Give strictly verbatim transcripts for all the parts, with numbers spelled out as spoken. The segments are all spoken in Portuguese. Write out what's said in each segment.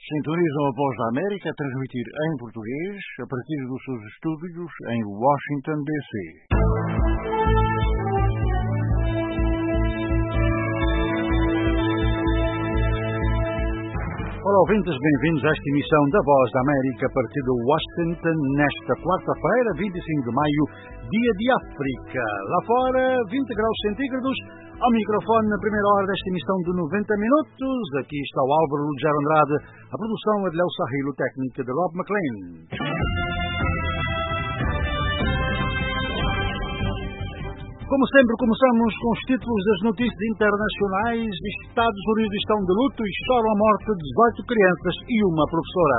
Sintonizam a Voz da América a transmitir em português a partir dos seus estúdios em Washington, D C. Olá, ouvintes, bem-vindos a esta emissão da Voz da América a partir de Washington, nesta quarta-feira, vinte e cinco de maio, dia de África. Lá fora, vinte graus centígrados. Ao microfone, na primeira hora desta emissão de noventa minutos, aqui está o Álvaro Lugero Andrade, a produção é de Léo Sarrilo, técnica de Rob McLean. Como sempre, começamos com os títulos das notícias internacionais. Estados Unidos estão de luto e choram a morte de dezoito crianças e uma professora.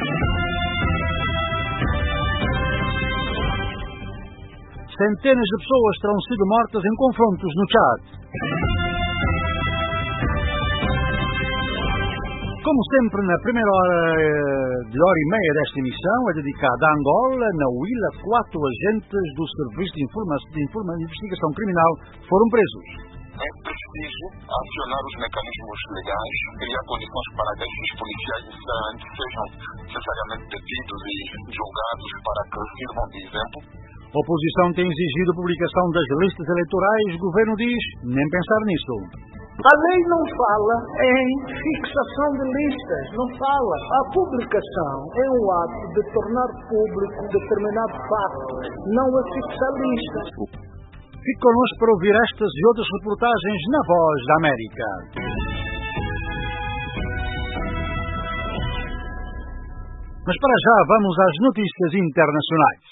Centenas de pessoas terão sido mortas em confrontos no Chad. Como sempre, na primeira hora de hora e meia desta emissão é dedicada a Angola. Na Huila, quatro agentes do Serviço de, Informa de, Informa de Investigação Criminal foram presos. É preciso acionar os mecanismos legais, criar condições para que os policiais sejam necessariamente detidos e julgados para que sirvam de exemplo. A oposição tem exigido a publicação das listas eleitorais. O governo diz nem pensar nisso. A lei não fala em fixação de listas, não fala. A publicação é um ato de tornar público determinado fato, não a fixar listas. Fique connosco para ouvir estas e outras reportagens na Voz da América. Mas para já vamos às notícias internacionais.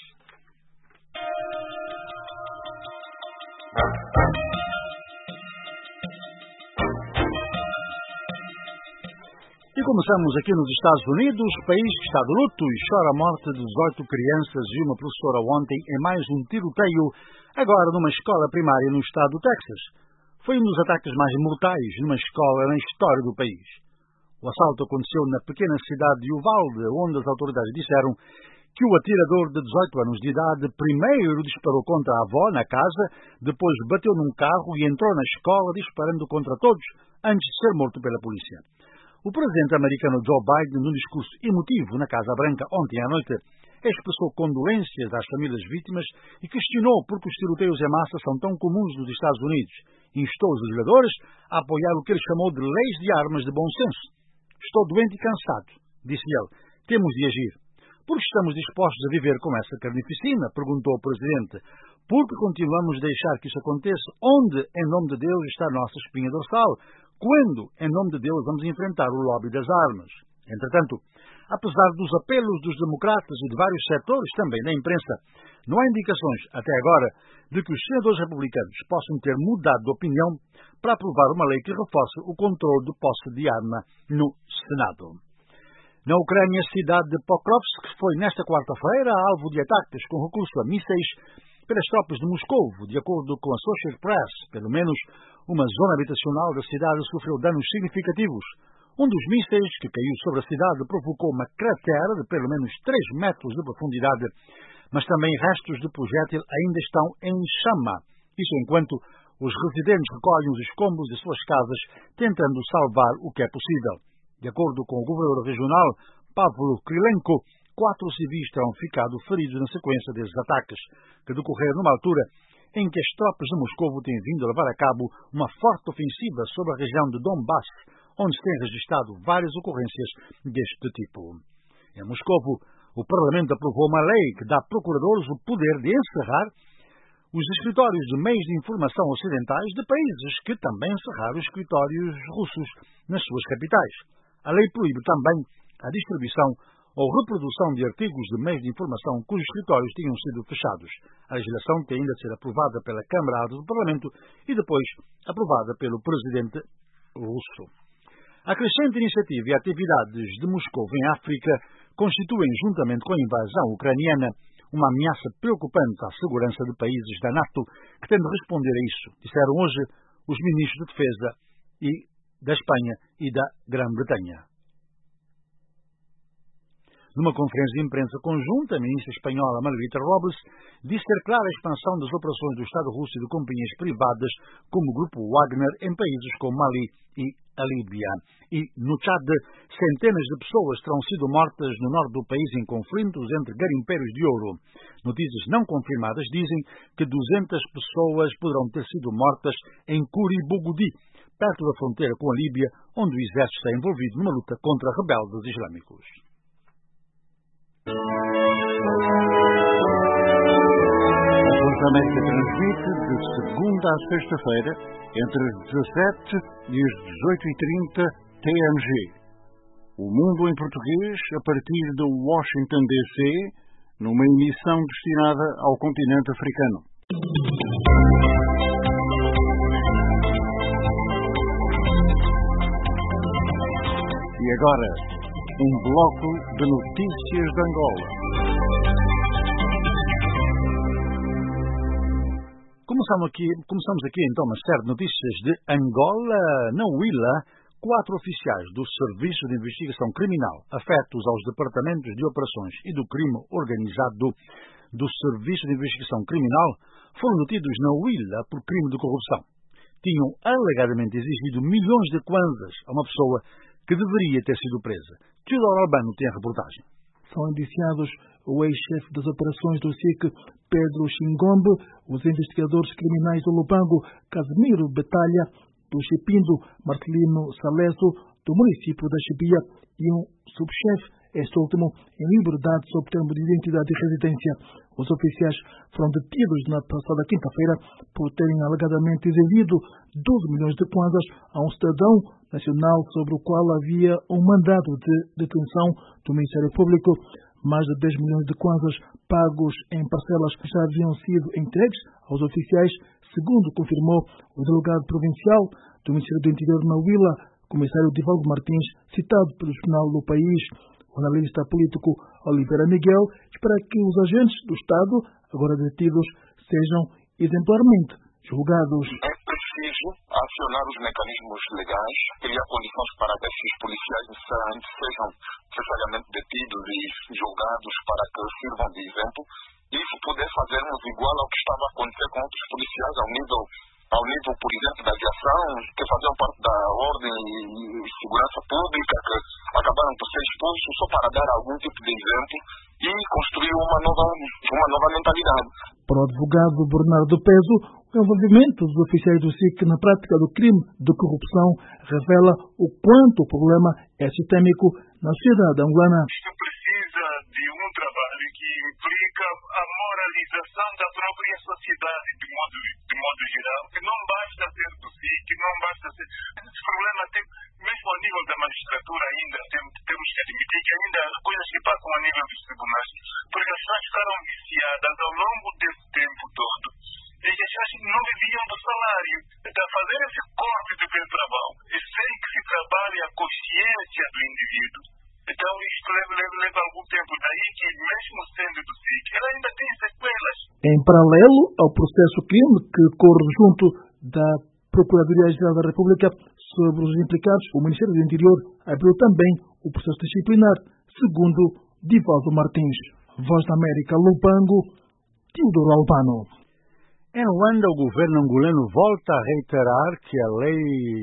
E começamos aqui nos Estados Unidos, país que está de luto e chora a morte de dezoito crianças e uma professora ontem em mais um tiroteio, agora numa escola primária no estado do Texas. Foi um dos ataques mais mortais numa escola na história do país. O assalto aconteceu na pequena cidade de Uvalde, onde as autoridades disseram que o atirador de dezoito anos de idade primeiro disparou contra a avó na casa, depois bateu num carro e entrou na escola disparando contra todos, antes de ser morto pela polícia. O presidente americano Joe Biden, num discurso emotivo na Casa Branca ontem à noite, expressou condolências às famílias vítimas e questionou por que os tiroteios em massa são tão comuns nos Estados Unidos e instou os legisladores a apoiar o que ele chamou de leis de armas de bom senso. Estou doente e cansado, disse ele. Temos de agir. Por que estamos dispostos a viver com essa carnificina? Perguntou o presidente. Porque continuamos a deixar que isso aconteça? Onde, em nome de Deus, está a nossa espinha dorsal? Quando, em nome de Deus, vamos enfrentar o lobby das armas? Entretanto, apesar dos apelos dos democratas e de vários setores, também da imprensa, não há indicações, até agora, de que os senadores republicanos possam ter mudado de opinião para aprovar uma lei que reforce o controle de posse de arma no Senado. Na Ucrânia, a cidade de Pokrovsk foi nesta quarta-feira alvo de ataques com recurso a mísseis pelas tropas de Moscou. De acordo com a Associated Press, pelo menos uma zona habitacional da cidade sofreu danos significativos. Um dos mísseis que caiu sobre a cidade provocou uma cratera de pelo menos três metros de profundidade, mas também restos de projétil ainda estão em chama. Isso enquanto os residentes recolhem os escombros de suas casas, tentando salvar o que é possível. De acordo com o governador regional, Pavlo Krylenko, quatro civis terão ficado feridos na sequência desses ataques, que decorreram numa altura em que as tropas de Moscou têm vindo a levar a cabo uma forte ofensiva sobre a região de Donbass, onde se têm registrado várias ocorrências deste tipo. Em Moscou, o Parlamento aprovou uma lei que dá a procuradores o poder de encerrar os escritórios de meios de informação ocidentais de países que também encerraram os escritórios russos nas suas capitais. A lei proíbe também a distribuição ou reprodução de artigos de meios de informação cujos escritórios tenham sido fechados. A legislação tem ainda de ser aprovada pela Câmara Alta do Parlamento e depois aprovada pelo presidente russo. A crescente iniciativa e atividades de Moscou em África constituem, juntamente com a invasão ucraniana, uma ameaça preocupante à segurança de países da NATO que têm de responder a isso, disseram hoje os ministros de Defesa e da Espanha e da Grã-Bretanha. Numa conferência de imprensa conjunta, a ministra espanhola Margarita Robles disse ter clara a expansão das operações do Estado russo e de companhias privadas como o Grupo Wagner em países como Mali e a Líbia. E, no Chad, centenas de pessoas terão sido mortas no norte do país em conflitos entre garimpeiros de ouro. Notícias não confirmadas dizem que duzentas pessoas poderão ter sido mortas em Curibugudi, perto da fronteira com a Líbia, onde o exército está envolvido numa luta contra rebeldes islâmicos. A Voz da América transmite de segunda a sexta-feira, entre as dezassete e as dezoito e trinta T M G. O Mundo em Português, a partir de Washington, D C, numa emissão destinada ao continente africano. E agora, um bloco de notícias de Angola. Começamos aqui, começamos aqui então uma série de notícias de Angola. Na Huila, quatro oficiais do Serviço de Investigação Criminal, afetos aos departamentos de operações e do crime organizado do Serviço de Investigação Criminal, foram detidos na Huila por crime de corrupção. Tinham alegadamente exigido milhões de kwanzas a uma pessoa que deveria ter sido presa. Teodoro Albano tem a reportagem. São indiciados o ex-chefe das operações do S I C, Pedro Xingombe, os investigadores criminais do Lubango, Casimiro Betalha, do Chipindo, Marcelino Saleso, do município da Chibia, e um subchefe, este último em liberdade sob termo de identidade e residência. Os oficiais foram detidos na passada quinta-feira por terem alegadamente exigido doze milhões de kwanzas a um cidadão nacional sobre o qual havia um mandado de detenção do Ministério Público. Mais de dez milhões de kwanzas pagos em parcelas já haviam sido entregues aos oficiais, segundo confirmou o delegado provincial do Ministério do Interior na Huila, comissário Divaldo Martins, citado pelo Jornal do País. O analista político Oliveira Miguel espera que os agentes do Estado, agora detidos, sejam exemplarmente julgados. É preciso acionar os mecanismos legais, criar condições para que esses policiais necessariamente sejam necessariamente detidos e julgados para que sirvam de exemplo. Isso poder fazermos igual ao que estava a acontecer com outros policiais ao nível, ao nível, por exemplo, da aviação, que faziam parte da ordem e segurança pública, que acabaram por ser expulsos só para dar algum tipo de exemplo e construir uma nova, uma nova mentalidade. Para o advogado Bernardo Peso, o envolvimento dos oficiais do S I C na prática do crime de corrupção revela o quanto o problema é sistêmico na sociedade angolana. Isto precisa de um trabalho que implica a moralização da própria sociedade de modo, de modo geral, que não basta ser do S I C, que não basta ser... Esse problema tem, mesmo ao nível da magistratura ainda, tem, temos que admitir que ainda há coisas que passam a nível dos tribunais, porque as pessoas ficaram viciadas ao longo desse tempo todo. E as pessoas não viviam do salário. Então, fazer esse corte de trabalho, sem que se trabalhe a consciência do indivíduo. Então, isto leva, leva, leva algum tempo. Daí que, mesmo sendo do S I C, ela ainda tem sequelas. Em paralelo ao processo crime que corre junto da Procuradoria-Geral da República sobre os implicados, o Ministério do Interior abriu também o processo disciplinar, segundo Divaldo Martins. Voz da América, Lubango, Teodoro Albano. Em Luanda, o governo angolano volta a reiterar que a lei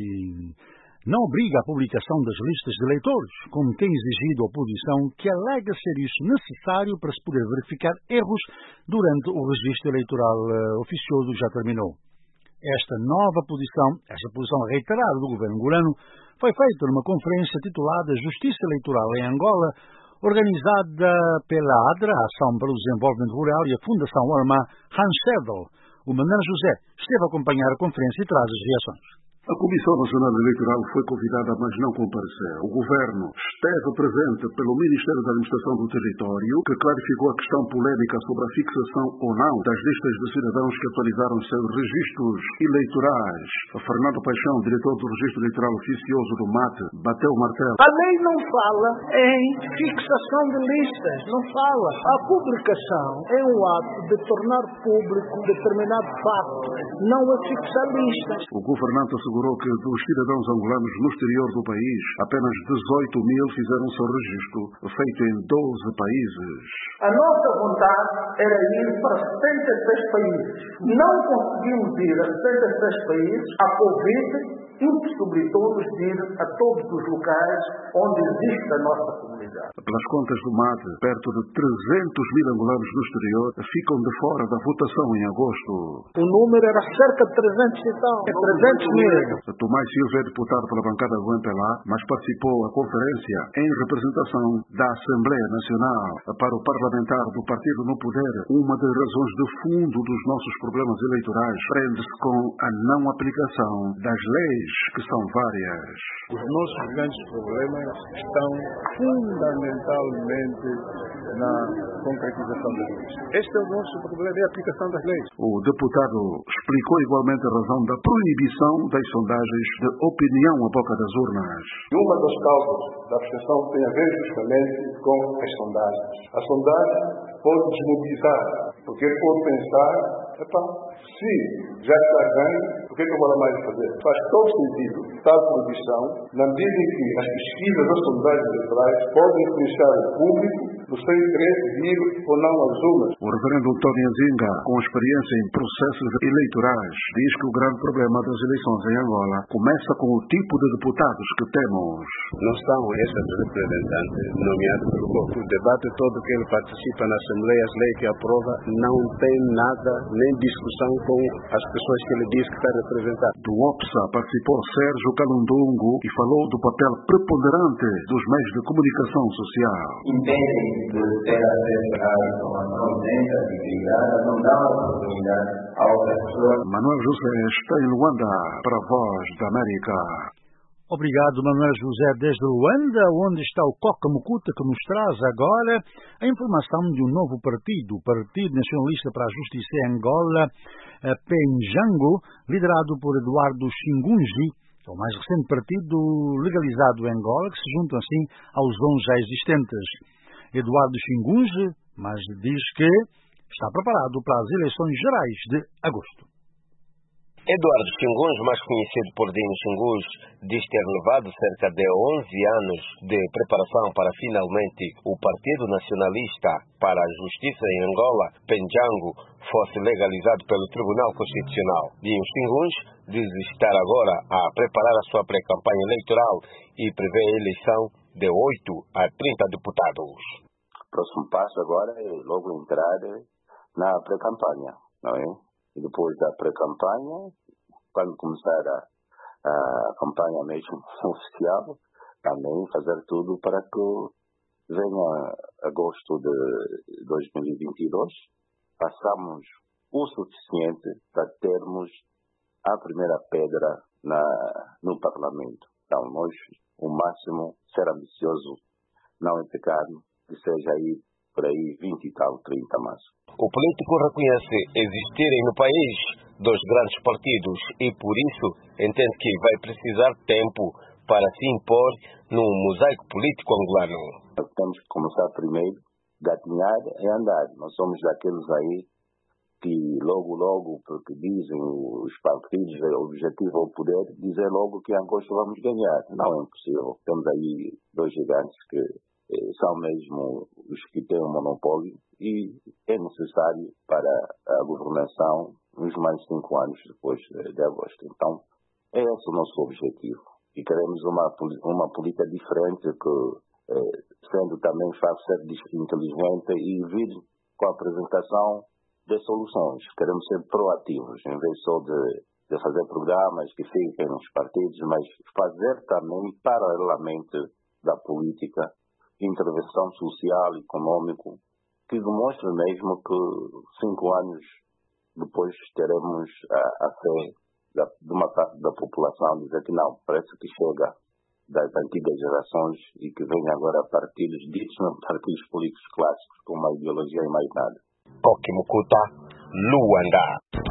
não obriga a publicação das listas de eleitores, como tem exigido a oposição, que alega ser isso necessário para se poder verificar erros durante o registro eleitoral uh, oficioso que já terminou. Esta nova posição, esta posição reiterada do governo angolano, foi feita numa conferência titulada Justiça Eleitoral em Angola, organizada pela ADRA, Ação para o Desenvolvimento Rural, e a Fundação Ormá Hansedel. O Manuel José esteve a acompanhar a conferência e traz as reações. A Comissão Nacional Eleitoral foi convidada, mas não compareceu. O Governo esteve presente pelo Ministério da Administração do Território, que clarificou a questão polémica sobre a fixação ou não das listas de cidadãos que atualizaram seus registros eleitorais. Fernando Paixão, diretor do Registro Eleitoral Oficioso do M A T, bateu o martelo. A lei não fala em fixação de listas, não fala. A publicação é um ato de tornar público um determinado fato, não a fixar listas. O governante assegurou que dos cidadãos angolanos no exterior do país, apenas dezoito mil fizeram seu registro, feito em doze países. A nossa vontade era ir para setenta e seis países. Não conseguimos ir a setenta e seis países. A Covid impossibilitou-nos de ir a todos os locais onde existe a nossa comunidade. Pelas contas do M A D, perto de trezentos mil angolanos no exterior ficam de fora da votação em agosto. O número era cerca de trezentos e tal. É trezentos mil. Tomás Silva é deputado pela bancada do M P L A, mas participou da conferência em representação da Assembleia Nacional. Para o parlamentar do partido no poder, uma das razões de fundo dos nossos problemas eleitorais prende-se com a não aplicação das leis, que são várias. Os nossos grandes problemas estão fundamentalmente na concretização das leis. Este é o nosso problema, é a aplicação das leis. O deputado explicou igualmente a razão da proibição das sondagens de opinião à boca das urnas. Uma das causas da abstenção tem a ver justamente com as sondagens. A sondagem pode desmobilizar, porque ele pode pensar, então, se já está ganho, por que eu vou lá mais fazer? Faz todo sentido tal proibição, na medida em que as pesquisas das sondagens eleitorais podem influenciar o público no seu interesse de ir ou não às urnas. O reverendo António Nzinga, com experiência em processos eleitorais, diz que o grande problema das eleições em Angola começa com o tipo de deputados que temos. Não são esses representantes nomeados pelo povo. O debate todo que ele participa na Assembleia, as leis que aprova, não tem nada, nem discussão com as pessoas que ele diz que está representando. Do O P S A participou Sérgio Calundungo e falou do papel preponderante dos meios de comunicação social. Entendem que ter acesso à informação dentro de privada não dá oportunidade a outras pessoas. Manuel José está em Luanda para a Voz da América. Obrigado, Manuel José, desde Luanda, onde está o Coca Mucuta, que nos traz agora a informação de um novo partido, o Partido Nacionalista para a Justiça em Angola, Penjango, liderado por Eduardo Chingunji, é o mais recente partido legalizado em Angola, que se junta assim aos onze já existentes. Eduardo Chingunji, mas diz que está preparado para as eleições gerais de agosto. Eduardo Chingunji, mais conhecido por Dino Chingunji, diz ter levado cerca de onze anos de preparação para finalmente o Partido Nacionalista para a Justiça em Angola, Penjango, fosse legalizado pelo Tribunal Constitucional. Dino Chingunji diz estar agora a preparar a sua pré-campanha eleitoral e prevê a eleição de oito a trinta deputados. O próximo passo agora é logo entrar na pré-campanha, não é? E depois da pré-campanha, quando começar a, a campanha mesmo oficial, também fazer tudo para que venha agosto de dois mil e vinte e dois, façamos o suficiente para termos a primeira pedra na, no Parlamento. Então, nós, o máximo, ser ambicioso, não é pecado, que seja aí por aí vinte e tal, trinta mais. O político reconhece existirem no país dois grandes partidos e, por isso, entende que vai precisar tempo para se impor num mosaico político angolano. Temos que começar primeiro, gatinhar e andar. Nós somos daqueles aí que logo, logo, porque dizem os partidos, o objetivo ao poder, dizer logo que em agosto vamos ganhar. Não é impossível. Temos aí dois gigantes que são mesmo os que têm o monopólio e é necessário para a governação uns mais cinco anos depois de agosto. Então, é esse o nosso objetivo. E queremos uma, uma política diferente que, sendo também fácil ser inteligente e vir com a apresentação de soluções. Queremos ser proativos, em vez só de, de fazer programas que fiquem nos partidos, mas fazer também, paralelamente da política, intervenção social e econômica, que demonstra mesmo que cinco anos depois teremos a, a fé da, de uma parte da população dizer que não, parece que chega das antigas gerações e que vem agora partidos ditos não partidos políticos clássicos com uma ideologia e mais nada. Coca Mucuta, Luanda.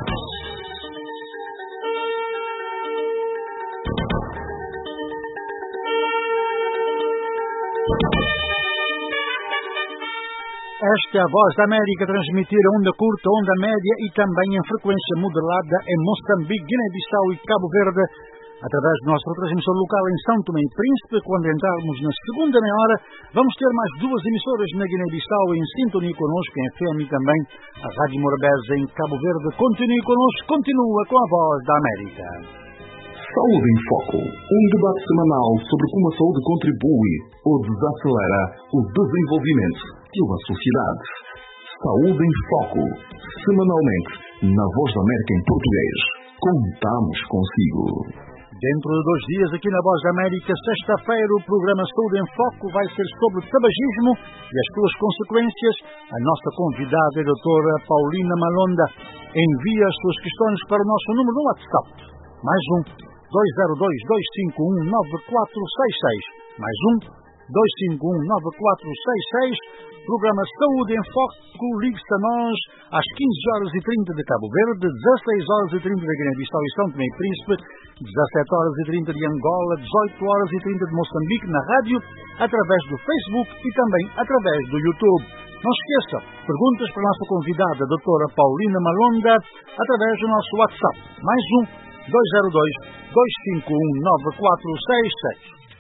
Esta é a Voz da América, transmitir a onda curta, onda média e também em frequência modelada em Moçambique, Guiné-Bissau e Cabo Verde, através da nossa transmissão local em São Tomé e Príncipe. Quando entrarmos na segunda meia hora, vamos ter mais duas emissoras na Guiné-Bissau em sintonia connosco, em F M, e também a Rádio Morabeza em Cabo Verde. Continue connosco, continua com a Voz da América. Saúde em Foco, um debate semanal sobre como a saúde contribui ou desacelera o desenvolvimento de uma sociedade. Saúde em Foco, semanalmente, na Voz da América em português. Contamos consigo. Dentro de dois dias, aqui na Voz da América, sexta-feira, o programa Saúde em Foco vai ser sobre tabagismo e as suas consequências. A nossa convidada é a doutora Paulina Malonda. Envie as suas questões para o nosso número no WhatsApp. Mais um, dois zero dois, dois cinco um, nove quatro seis seis. Mais um, dois cinco um, nove quatro seis seis. Programa Saúde em Foco, ligue-se a nós às quinze horas e trinta de Cabo Verde, dezasseis horas e trinta de Guiné-Bissau e São Tomé e Príncipe, dezassete horas e trinta de Angola, dezoito horas e trinta de Moçambique na rádio, através do Facebook e também através do YouTube. Não esqueça, perguntas para a nossa convidada, a doutora Paulina Malonda, através do nosso WhatsApp. Mais um, dois zero dois, dois cinco um, nove quatro seis seis.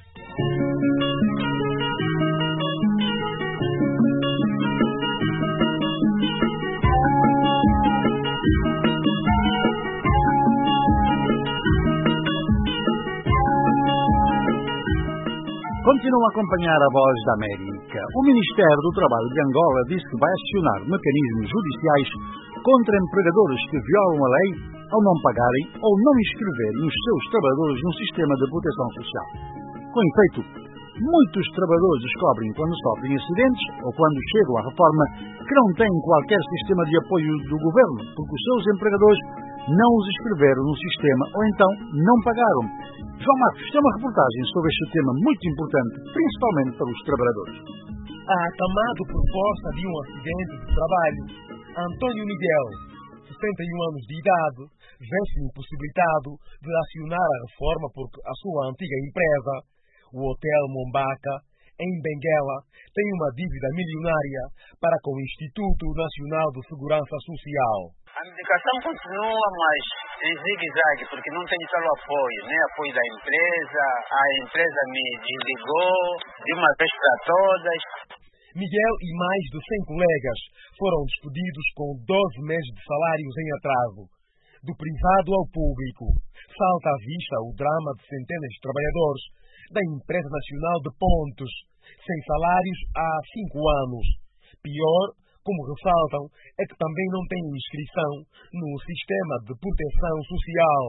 Continua a acompanhar a Voz da América. O Ministério do Trabalho de Angola disse que vai acionar mecanismos judiciais contra empregadores que violam a lei ao não pagarem ou não inscreverem os seus trabalhadores no sistema de proteção social. Com efeito, muitos trabalhadores descobrem quando sofrem acidentes ou quando chegam à reforma que não têm qualquer sistema de apoio do governo, porque os seus empregadores não os inscreveram no sistema ou então não pagaram. João Marcos tem uma reportagem sobre este tema muito importante, principalmente para os trabalhadores. Acamado por força de um acidente de trabalho, Antônio Miguel, sessenta e um anos de idade, vê-se impossibilitado de acionar a reforma porque a sua antiga empresa, o Hotel Mombaca, em Benguela, tem uma dívida milionária para com o Instituto Nacional de Segurança Social. A medicação continua, mas em zigue-zague, porque não tem tal apoio, nem apoio da empresa. A empresa me desligou de uma vez para todas. Miguel e mais de cem colegas foram despedidos com doze meses de salários em atraso. Do privado ao público, salta à vista o drama de centenas de trabalhadores da Empresa Nacional de Pontes, sem salários há cinco anos. Pior, como ressaltam, é que também não têm inscrição no sistema de proteção social.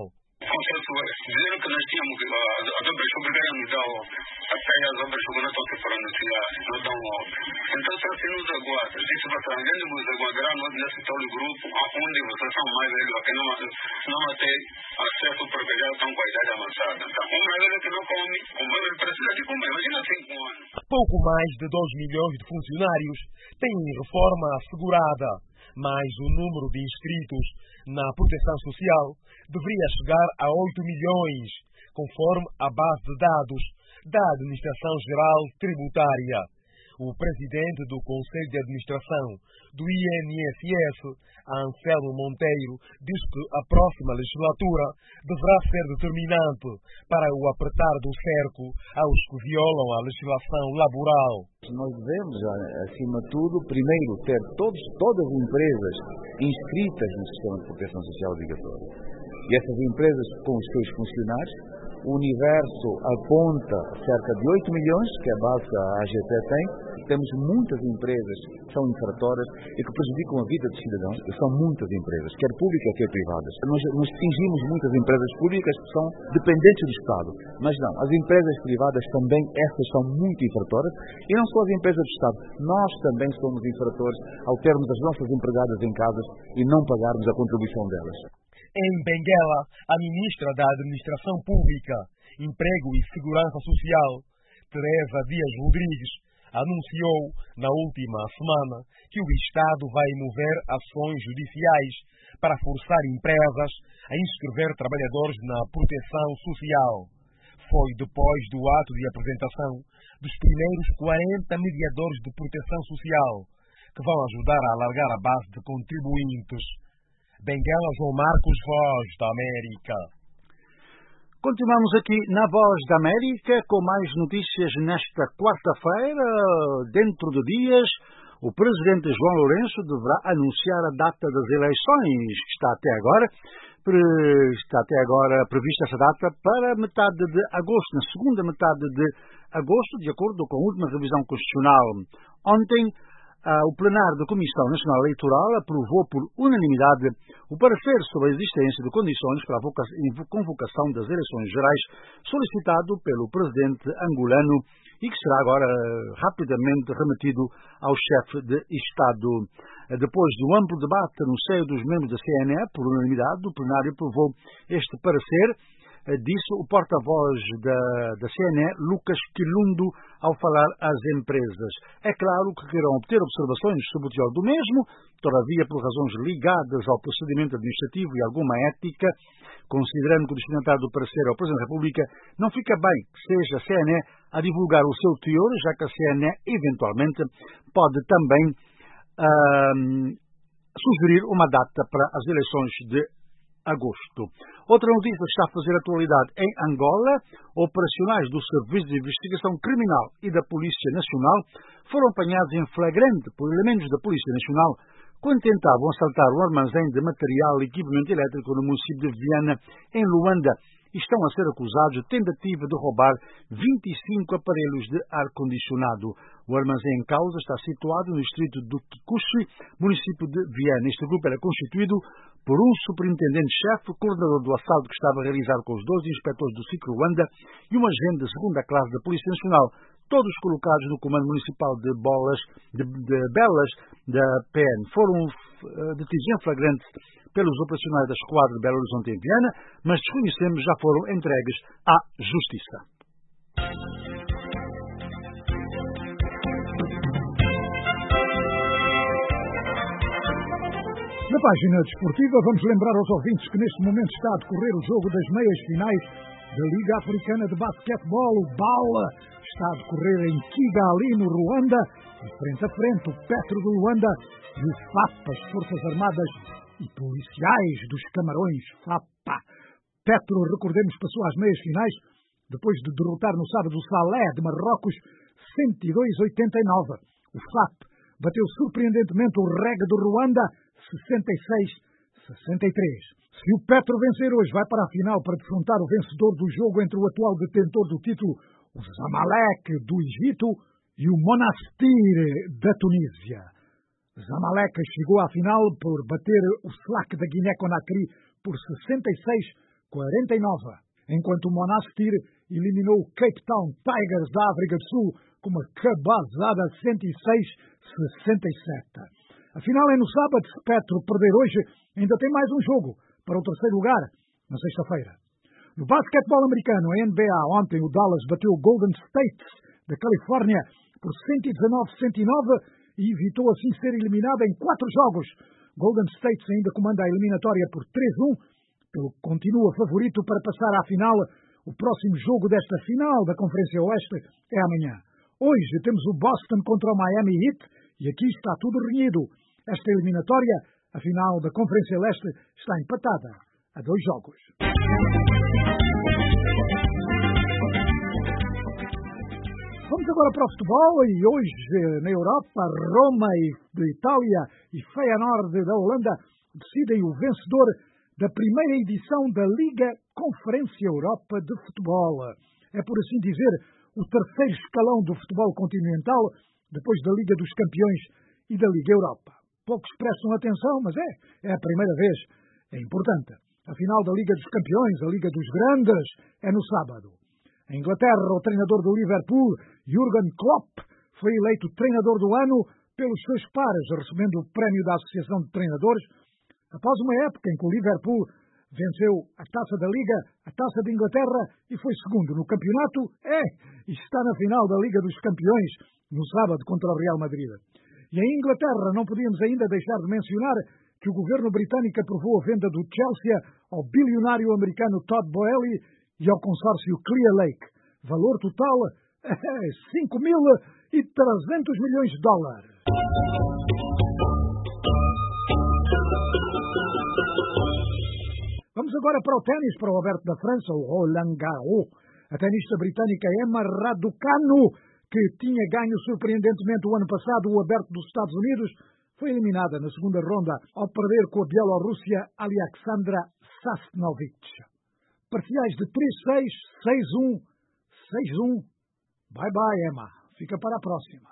Dizeram que nós tínhamos as obras obrigadas a nos dar obra. Até as obras que não estão para anunciar, não dão obra. Então só se nos aguarda. Isso vai estar andando nos aguardará nós nesse tal grupo, onde vocês são mais velhos, que não, não têm acesso porque já estão com a idade avançada. Então, um mais velho que não come, um mais velho precisa de comer. Imagina cinco anos. Pouco mais de dois milhões de funcionários têm reforma assegurada, mas o número de inscritos na proteção social deveria chegar a oito milhões, conforme a base de dados da Administração Geral Tributária. O presidente do Conselho de Administração do I N S S, Anselmo Monteiro, diz que a próxima legislatura deverá ser determinante para o apertar do cerco aos que violam a legislação laboral. Nós devemos, acima de tudo, primeiro ter todos, todas as empresas inscritas no sistema de proteção social obrigatória. E essas empresas com os seus funcionários, o universo aponta cerca de oito milhões, que é a base que a A G T tem. Temos muitas empresas que são infratoras e que prejudicam a vida dos cidadãos. São muitas empresas, quer públicas, quer privadas. Nós, nós distinguimos muitas empresas públicas que são dependentes do Estado. Mas não, as empresas privadas também, essas são muito infratoras. E não só as empresas do Estado. Nós também somos infratores ao termos as nossas empregadas em casas e não pagarmos a contribuição delas. Em Benguela, a ministra da Administração Pública, Emprego e Segurança Social, Teresa Dias Rodrigues, anunciou na última semana que o Estado vai mover ações judiciais para forçar empresas a inscrever trabalhadores na proteção social. Foi depois do ato de apresentação dos primeiros quarenta mediadores de proteção social, que vão ajudar a alargar a base de contribuintes. Benguela, João Marcos, Voz da América. Continuamos aqui na Voz da América com mais notícias nesta quarta-feira. Dentro de dias, o presidente João Lourenço deverá anunciar a data das eleições, que está até agora, está até agora prevista essa data para metade de agosto, na segunda metade de agosto, de acordo com a última revisão constitucional. Ontem, o plenário da Comissão Nacional Eleitoral aprovou por unanimidade o parecer sobre a existência de condições para a convocação das eleições gerais solicitado pelo presidente angolano e que será agora rapidamente remetido ao chefe de Estado. Depois de um amplo debate no seio dos membros da C N E, por unanimidade, o plenário aprovou este parecer, disse o porta-voz da, da C N E, Lucas Quilundo, ao falar às empresas. É claro que queiram obter observações sobre o teor do mesmo, todavia por razões ligadas ao procedimento administrativo e alguma ética, considerando que o destinatário do parecer ao Presidente da República, não fica bem que seja a C N E a divulgar o seu teor, já que a C N E, eventualmente, pode também uh, sugerir uma data para as eleições de agosto. Outra notícia que está a fazer atualidade em Angola: operacionais do Serviço de Investigação Criminal e da Polícia Nacional foram apanhados em flagrante por elementos da Polícia Nacional quando tentavam assaltar um armazém de material e equipamento elétrico no município de Viana, em Luanda, e estão a ser acusados de tentativa de roubar vinte e cinco aparelhos de ar-condicionado. O armazém em causa está situado no distrito do Kikuchi, município de Viana. Este grupo era constituído por um superintendente-chefe, coordenador do assalto que estava a realizar com os doze inspectores do SIC Luanda e um agente de segunda classe da Polícia Nacional, todos colocados no Comando Municipal de, Bolas, de, de Belas da P N. Foram uh, detidos em flagrante pelos operacionais da Esquadra de Belo Horizonte em Viana, mas desconhecemos já foram entregues à Justiça. Na página desportiva, vamos lembrar aos ouvintes que neste momento está a decorrer o jogo das meias finais da Liga Africana de Basquetebol. O Bala está a decorrer em Kigali, no Ruanda, e frente a frente o Petro do Luanda e o F A P, as Forças Armadas e Policiais dos Camarões, F A P. Petro, recordemos, passou às meias finais depois de derrotar no sábado o Salé de Marrocos cento e dois a oitenta e nove. O F A P bateu surpreendentemente o Reg do Ruanda sessenta e seis a sessenta e três. Se o Petro vencer hoje, vai para a final para defrontar o vencedor do jogo entre o atual detentor do título, o Zamalek do Egito, e o Monastir da Tunísia. Zamalek chegou à final por bater o Slack da Guiné-Conakry por sessenta e seis a quarenta e nove, enquanto o Monastir eliminou o Cape Town Tigers da África do Sul com uma cabazada cento e seis a sessenta e sete. A final é no sábado. Se Petro perder hoje, ainda tem mais um jogo para o terceiro lugar na sexta-feira. No basquetebol americano, a N B A, ontem o Dallas bateu o Golden State da Califórnia por cento e dezanove a cento e nove e evitou assim ser eliminada em quatro jogos. Golden State ainda comanda a eliminatória por três a um, pelo que continua favorito para passar à final. O próximo jogo desta final da Conferência Oeste é amanhã. Hoje temos o Boston contra o Miami Heat e aqui está tudo renhido. Esta eliminatória, a final da Conferência Leste, está empatada a dois jogos. Vamos agora para o futebol e hoje na Europa, Roma de Itália e Feyenoord da Holanda decidem o vencedor da primeira edição da Liga Conferência Europa de Futebol. É, por assim dizer, o terceiro escalão do futebol continental, depois da Liga dos Campeões e da Liga Europa. Poucos prestam atenção, mas é, é a primeira vez. É importante. A final da Liga dos Campeões, a Liga dos Grandes, é no sábado. Em Inglaterra, o treinador do Liverpool, Jürgen Klopp, foi eleito treinador do ano pelos seus pares, recebendo o prémio da Associação de Treinadores, após uma época em que o Liverpool venceu a Taça da Liga, a Taça de Inglaterra e foi segundo no campeonato. É, e está na final da Liga dos Campeões, no sábado, contra o Real Madrid. E em Inglaterra não podíamos ainda deixar de mencionar que o governo britânico aprovou a venda do Chelsea ao bilionário americano Todd Boehly e ao consórcio Clear Lake. Valor total é cinco mil e trezentos milhões de dólares. Vamos agora para o ténis, para o aberto da França, o Roland Garros. A tenista britânica Emma Raducanu, que tinha ganho surpreendentemente o ano passado o aberto dos Estados Unidos, foi eliminada na segunda ronda ao perder com a Bielorrússia Alexandra Sasnovich. Parciais de três seis, seis um, seis um. Bye bye, Emma. Fica para a próxima.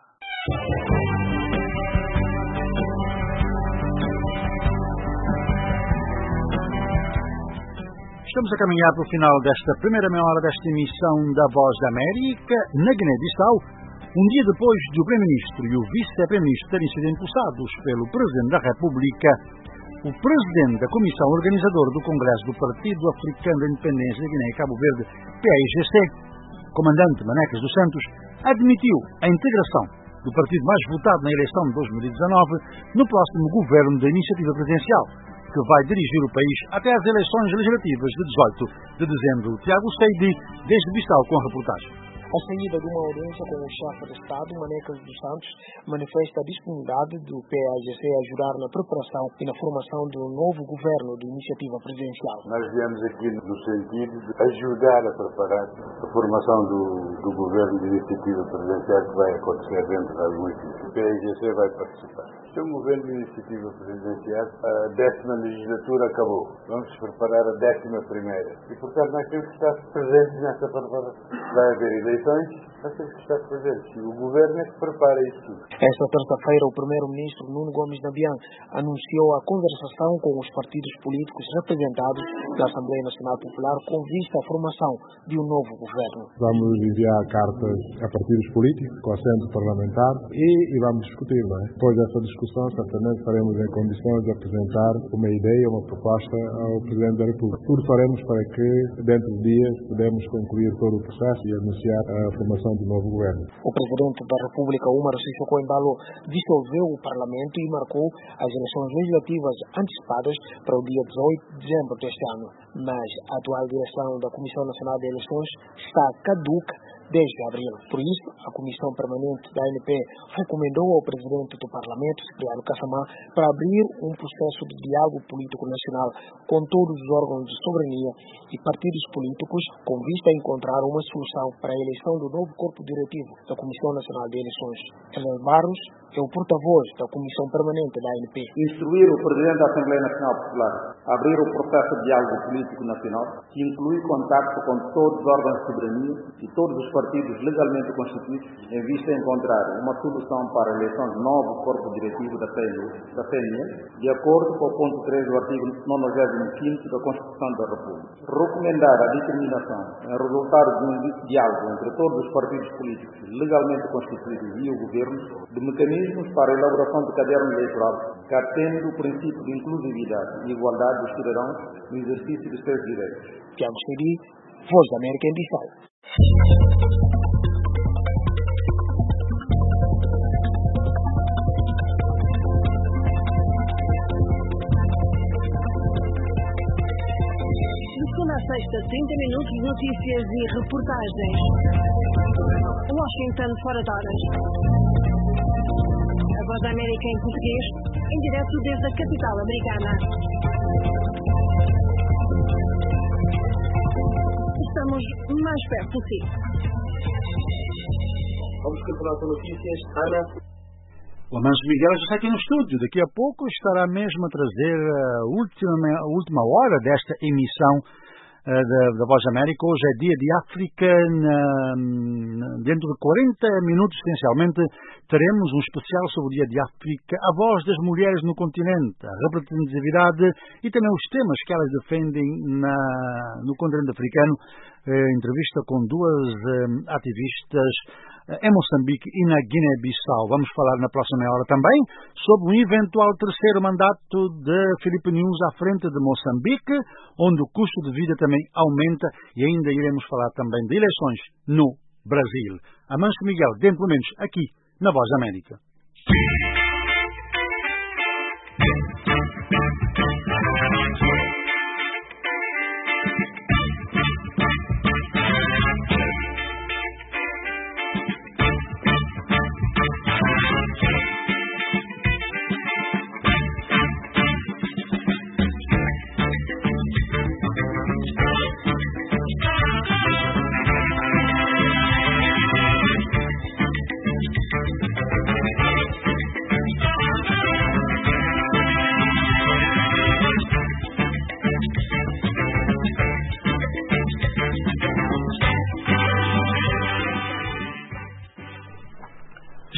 Estamos a caminhar para o final desta primeira meia hora desta emissão da Voz da América. Na Guiné-Bissau, um dia depois do Primeiro-Ministro e o Vice-Primeiro-Ministro terem sido impulsados pelo Presidente da República, o Presidente da Comissão Organizadora do Congresso do Partido Africano da Independência da Guiné e Cabo Verde, P A I G C, Comandante Manecas dos Santos, admitiu a integração do partido mais votado na eleição de dois mil e dezanove no próximo governo da Iniciativa Presidencial, que vai dirigir o país até às eleições legislativas de dezoito de dezembro. Tiago Seidi, desde Bissau, com a reportagem. A saída de uma audiência com o chefe de Estado, Manecas dos Santos, manifesta a disponibilidade do P A I G C a ajudar na preparação e na formação de um novo governo de iniciativa presidencial. Nós viemos aqui no sentido de ajudar a preparar a formação do, do governo de iniciativa presidencial que vai acontecer dentro de alguns dias. O P A I G C vai participar. Este é um governo de iniciativa presidencial. A décima legislatura acabou. Vamos preparar a décima primeira. E, portanto, nós temos que estar presentes nessa preparação. Vai haver eleições, nós temos que estar presentes. E o governo é que prepara isso tudo. Esta terça-feira, o primeiro-ministro Nuno Gomes Nabian anunciou a conversação com os partidos políticos representados da Assembleia Nacional Popular com vista à formação de um novo governo. Vamos enviar cartas a partidos políticos, com assento parlamentar, e, e vamos discutir, não é? Depois dessa discussão, certamente estaremos em condições de apresentar uma ideia, uma proposta ao Presidente da República. Tudo faremos para que, dentro de dias, podemos concluir todo o processo e anunciar a formação do novo governo. O Presidente da República, Umaro Sissoko Embalo, dissolveu o Parlamento e marcou as eleições legislativas antecipadas para o dia dezoito de dezembro deste ano. Mas a atual direção da Comissão Nacional de Eleições está caduca desde abril. Por isso, a Comissão Permanente da A N P recomendou ao Presidente do Parlamento, Cipriano Kassamá, para abrir um processo de diálogo político nacional com todos os órgãos de soberania e partidos políticos, com vista a encontrar uma solução para a eleição do novo corpo diretivo da Comissão Nacional de Eleições. Helena Barros é o porta-voz da Comissão Permanente da A N P. Instruir o Presidente da Assembleia Nacional Popular a abrir o processo de diálogo político nacional, que inclui contacto com todos os órgãos de soberania e todos os partidos legalmente constituídos, em vista a encontrar uma solução para a eleição de novo corpo diretivo da C N E, de acordo com o ponto três do artigo noventa e cinco da Constituição da República. Recomendar a determinação em resultado de um diálogo entre todos os partidos políticos legalmente constituídos e o Governo de mecanismos para a elaboração de caderno eleitoral que atende o princípio de inclusividade e igualdade dos cidadãos no exercício dos seus direitos. Tiago Seidi, Voz da América em Bissau. Na sexta, trinta minutos de notícias e reportagens. Washington, fora de horas. A Voz da América em português, em direto desde a capital americana. Estamos mais perto de si. Vamos continuar com notícias. Ana. O Amancio Miguel já está aqui no estúdio. Daqui a pouco estará mesmo a trazer a última, a última hora desta emissão uh, da, da Voz da América. Hoje é dia de África. Na, na, dentro de quarenta minutos, essencialmente, teremos um especial sobre o dia de África, a voz das mulheres no continente, a representatividade e também os temas que elas defendem na, no continente africano. Uh, entrevista com duas uh, ativistas em Moçambique e na Guiné-Bissau. Vamos falar na próxima hora também sobre um eventual terceiro mandato de Filipe Nunes à frente de Moçambique, onde o custo de vida também aumenta, e ainda iremos falar também de eleições no Brasil. Amancio Miguel, dentro pelo menos aqui na Voz da América.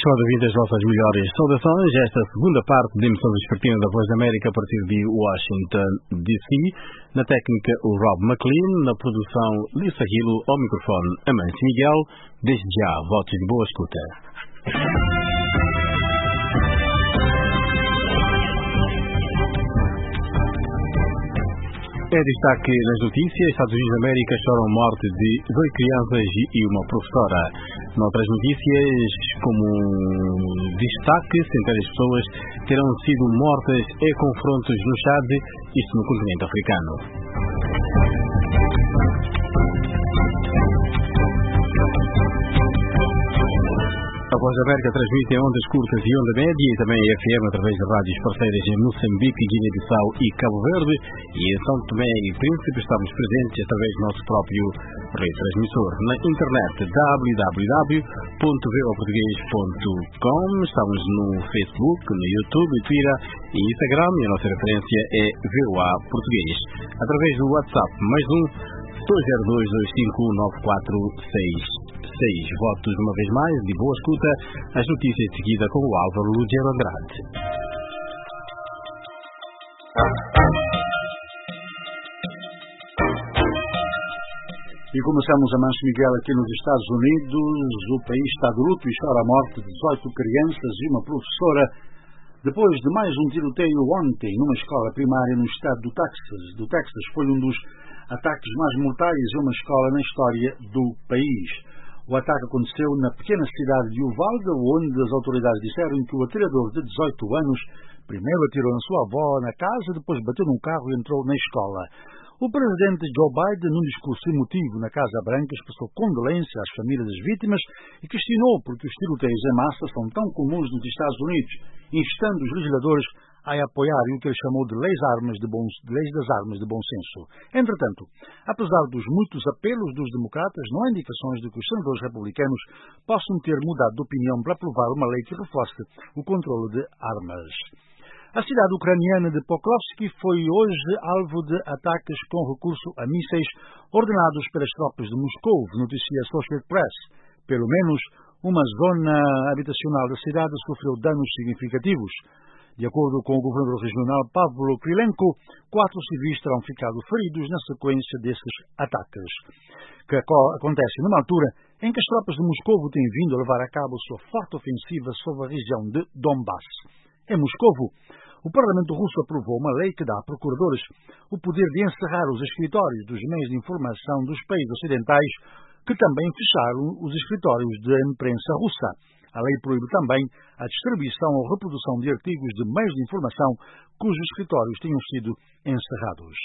são devidas as nossas melhores saudações. Esta segunda parte da emissão vespertina da Voz da América a partir de Washington, D C. Na técnica, o Rob McLean. Na produção, Lisa Hilo. Ao microfone, Amâncio Miguel. Desde já, votos de boa escuta. É destaque nas notícias. Estados Unidos da América choram a morte de dois crianças e uma professora. Noutras notícias, como destaque, centenas de pessoas terão sido mortas em confrontos no Chad, isto no continente africano. A Voz da América transmite em ondas curtas e onda média e também F M através de rádios parceiras em Moçambique, Guiné-Bissau e Cabo Verde, e em São Tomé e Príncipe estamos presentes através do nosso próprio retransmissor. Na internet, w w w ponto v o português ponto com. Estamos no Facebook, no YouTube, Twitter e Instagram, e a nossa referência é V O A Português. Através do WhatsApp, mais um dois zero dois, dois cinco nove quatro seis seis. Votos uma vez mais de boa escuta. As notícias de seguida com o Álvaro Lugero Andrade. E começamos a Manso Miguel aqui nos Estados Unidos. O país está de luto e chora a morte de dezoito crianças e uma professora depois de mais um tiroteio ontem numa escola primária no estado do Texas. Do Texas foi um dos ataques mais mortais a uma escola na história do país. O ataque aconteceu na pequena cidade de Uvalde, onde as autoridades disseram que o atirador de dezoito anos primeiro atirou na sua avó na casa, depois bateu num carro e entrou na escola. O presidente Joe Biden, num discurso emotivo na Casa Branca, expressou condolência às famílias das vítimas e questionou porque os tiroteios em massa são tão comuns nos Estados Unidos, instando os legisladores a apoiarem o que ele chamou de leis, armas de bom, leis das armas de bom senso. Entretanto, apesar dos muitos apelos dos democratas, não há indicações de que os senadores republicanos possam ter mudado de opinião para aprovar uma lei que reforce o controle de armas. A cidade ucraniana de Pokrovsky foi hoje alvo de ataques com recurso a mísseis ordenados pelas tropas de Moscou, noticia a Associated Press. Pelo menos uma zona habitacional da cidade sofreu danos significativos. De acordo com o governador regional Pavlo Krylenko, quatro civis terão ficado feridos na sequência desses ataques, que acontece numa altura em que as tropas de Moscou têm vindo a levar a cabo sua forte ofensiva sobre a região de Donbass. Em Moscou, o Parlamento russo aprovou uma lei que dá a procuradores o poder de encerrar os escritórios dos meios de informação dos países ocidentais, que também fecharam os escritórios da imprensa russa. A lei proíbe também a distribuição ou reprodução de artigos de meios de informação cujos escritórios tenham sido encerrados.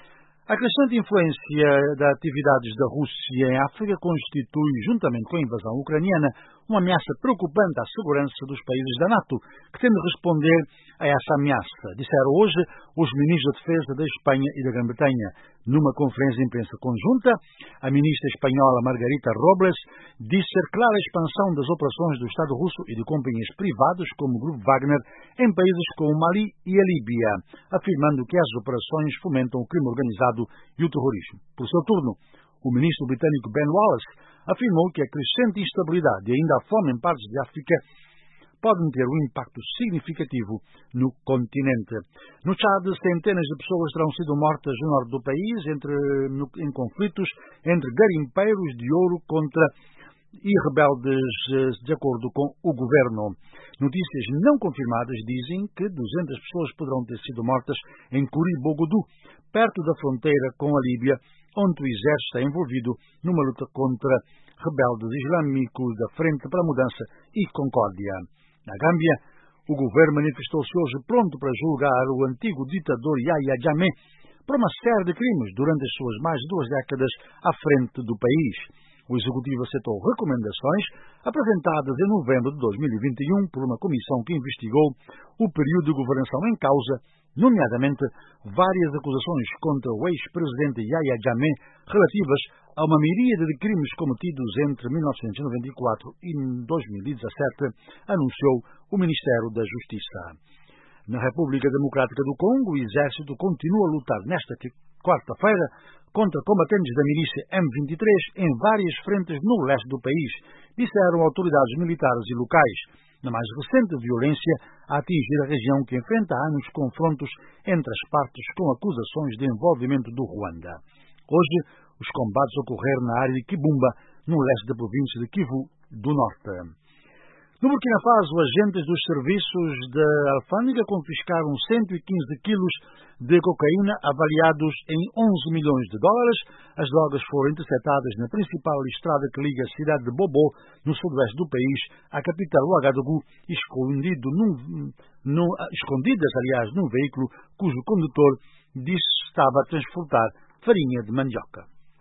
A crescente influência das atividades da Rússia em África constitui, juntamente com a invasão ucraniana, uma ameaça preocupante à segurança dos países da NATO, que têm de responder a essa ameaça, disseram hoje os ministros da Defesa da Espanha e da Grã-Bretanha. Numa conferência de imprensa conjunta, a ministra espanhola Margarita Robles disse ser clara a expansão das operações do Estado russo e de companhias privadas como o Grupo Wagner em países como o Mali e a Líbia, afirmando que as operações fomentam o crime organizado e o terrorismo. Por seu turno, o ministro britânico Ben Wallace afirmou que a crescente instabilidade e ainda a fome em partes de África podem ter um impacto significativo no continente. No Chad, centenas de pessoas terão sido mortas no norte do país entre, no, em conflitos entre garimpeiros de ouro contra e rebeldes, de acordo com o governo. Notícias não confirmadas dizem que duzentas pessoas poderão ter sido mortas em Curibogodu, perto da fronteira com a Líbia, onde o exército está envolvido numa luta contra rebeldes islâmicos da Frente para a Mudança e Concórdia. Na Gâmbia, o governo manifestou-se hoje pronto para julgar o antigo ditador Yahya Jammeh por uma série de crimes durante as suas mais de duas décadas à frente do país. O Executivo aceitou recomendações apresentadas em novembro de dois mil e vinte e um por uma comissão que investigou o período de governação em causa, nomeadamente várias acusações contra o ex-presidente Yahya Jammeh relativas a uma miríade de crimes cometidos entre mil novecentos e noventa e quatro e dois mil e dezassete, anunciou o Ministério da Justiça. Na República Democrática do Congo, o exército continua a lutar nesta quarta-feira contra combatentes da milícia M vinte e três em várias frentes no leste do país, disseram autoridades militares e locais. na mais recente violência a atingir a região que enfrenta há anos confrontos entre as partes com acusações de envolvimento do Ruanda. Hoje, os combates ocorreram na área de Kibumba, no leste da província de Kivu do Norte. No Burkina Faso, agentes dos serviços da alfândega confiscaram cento e quinze quilos de cocaína avaliados em onze milhões de dólares. As drogas foram interceptadas na principal estrada que liga a cidade de Bobo, no sudoeste do país, à capital Ouagadougou, escondido num, num, escondidas, aliás, num veículo cujo condutor disse que estava a transportar farinha de mandioca.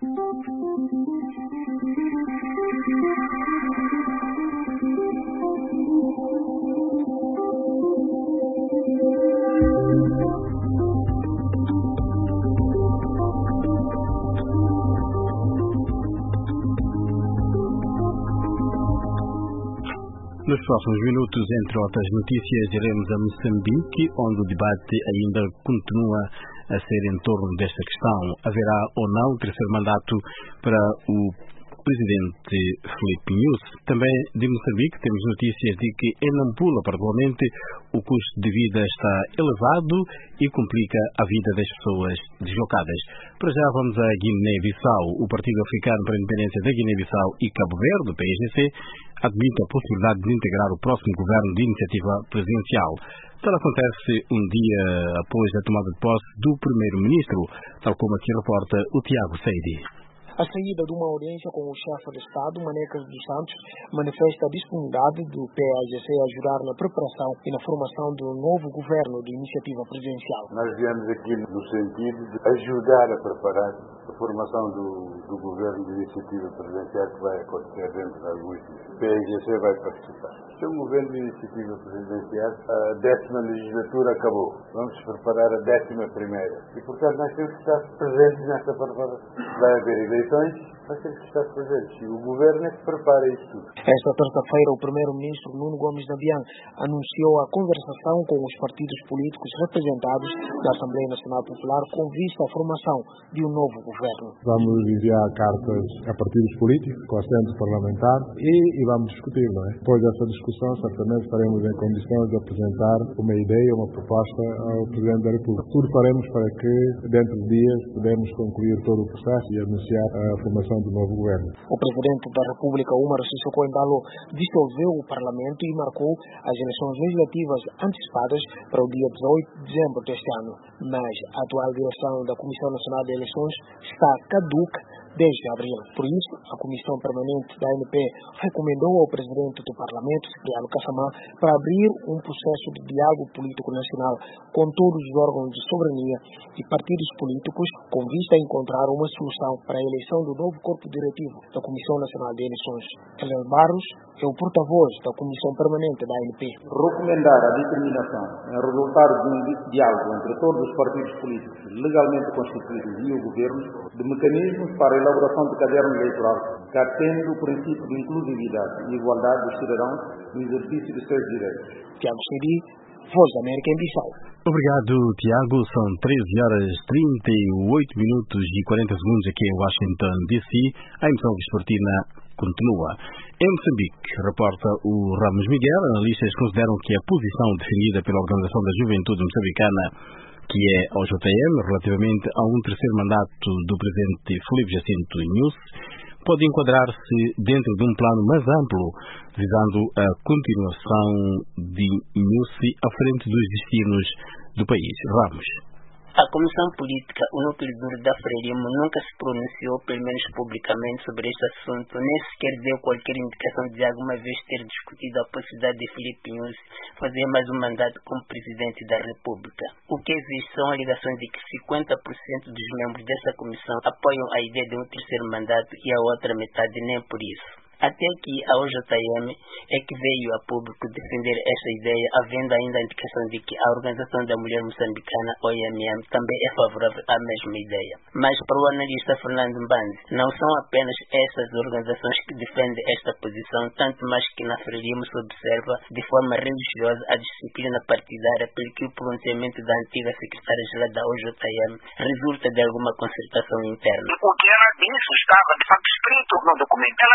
Nos próximos minutos, entre outras notícias, iremos a Moçambique, onde o debate ainda continua a ser em torno desta questão. Haverá ou não terceiro mandato para o presidente Filipe Nyusi. Também de Moçambique temos notícias de que em Nampula, particularmente, o custo de vida está elevado e complica a vida das pessoas deslocadas. Para já vamos a Guiné-Bissau. O Partido Africano para a Independência da Guiné-Bissau e Cabo Verde, P S D C, admite a possibilidade de integrar o próximo governo de iniciativa presidencial. Tal acontece um dia após a tomada de posse do primeiro-ministro, tal como aqui reporta o Tiago Seidi. A saída de uma audiência com o chefe de Estado, Manecas dos Santos, manifesta a disponibilidade do P A G C a ajudar na preparação e na formação do novo governo de iniciativa presidencial. Nós viemos aqui no sentido de ajudar a preparar a formação do, do governo de iniciativa presidencial que vai acontecer dentro de alguns dias. O P A G C vai participar. Este é um governo de iniciativa presidencial. A décima legislatura acabou. Vamos preparar a décima primeira. E, portanto, nós temos que estar presentes nesta preparação. Vai haver eleições, nós temos que estar presentes. E o governo é que prepara isto tudo. Esta terça-feira, o primeiro-ministro Nuno Gomes Nabian anunciou a conversação com os partidos políticos representados da Assembleia Nacional Popular com vista à formação de um novo governo. Vamos enviar cartas a partidos políticos, com assento parlamentar, e, e vamos discutir, não é? Depois dessa discussão, certamente estaremos em condições de apresentar uma ideia, uma proposta ao Presidente da República. Tudo faremos para que, dentro de dias, podemos concluir todo o processo e anunciar a formação do novo governo. O Presidente da República, Umaro Sissoko Embalo, dissolveu o Parlamento e marcou as eleições legislativas antecipadas para o dia dezoito de dezembro deste ano. Mas a atual direção da Comissão Nacional de Eleições está caduca desde abril. Por isso, a Comissão Permanente da A N P recomendou ao Presidente do Parlamento, Cipriano Kassamá, para abrir um processo de diálogo político nacional com todos os órgãos de soberania e partidos políticos, com vista a encontrar uma solução para a eleição do novo corpo diretivo da Comissão Nacional de Eleições. Helen Barros é o porta-voz da Comissão Permanente da A N P. Recomendar a determinação em resultado de um diálogo entre todos os partidos políticos legalmente constituídos e o governo de mecanismos para a elaboração de caderno eleitoral que atende o princípio de inclusividade e igualdade dos cidadãos no exercício de seus direitos. Tiago Sedi, Voz da América em Bissau. Obrigado, Tiago. São treze horas, trinta e oito minutos e quarenta segundos aqui em Washington, D C. A emissão vespertina continua. Em Moçambique, reporta o Ramos Miguel, analistas consideram que a posição defendida pela Organização da Juventude Moçambicana, que é a O J M, relativamente a um terceiro mandato do presidente Filipe Jacinto Nyusi, pode enquadrar-se dentro de um plano mais amplo, visando a continuação de Nyusi à frente dos destinos do país. Ramos. A Comissão Política, o núcleo duro da Frelimo, nunca se pronunciou, pelo menos publicamente, sobre este assunto, nem sequer deu qualquer indicação de alguma vez ter discutido a possibilidade de Filipe Nyusi fazer mais um mandato como Presidente da República. O que existe são alegações de que cinquenta por cento dos membros dessa comissão apoiam a ideia de um terceiro mandato e a outra metade nem por isso. Até que a O J M é que veio a público defender esta ideia, havendo ainda a indicação de que a Organização da Mulher Moçambicana, O I M M, também é favorável à mesma ideia. Mas para o analista Fernando Mbandi, não são apenas essas organizações que defendem esta posição, tanto mais que na Frelimo se observa de forma religiosa a disciplina partidária, pelo que o pronunciamento da antiga secretária-geral da O J M resulta de alguma concertação interna. O que ela disse estava de facto escrito no documento. Ela disse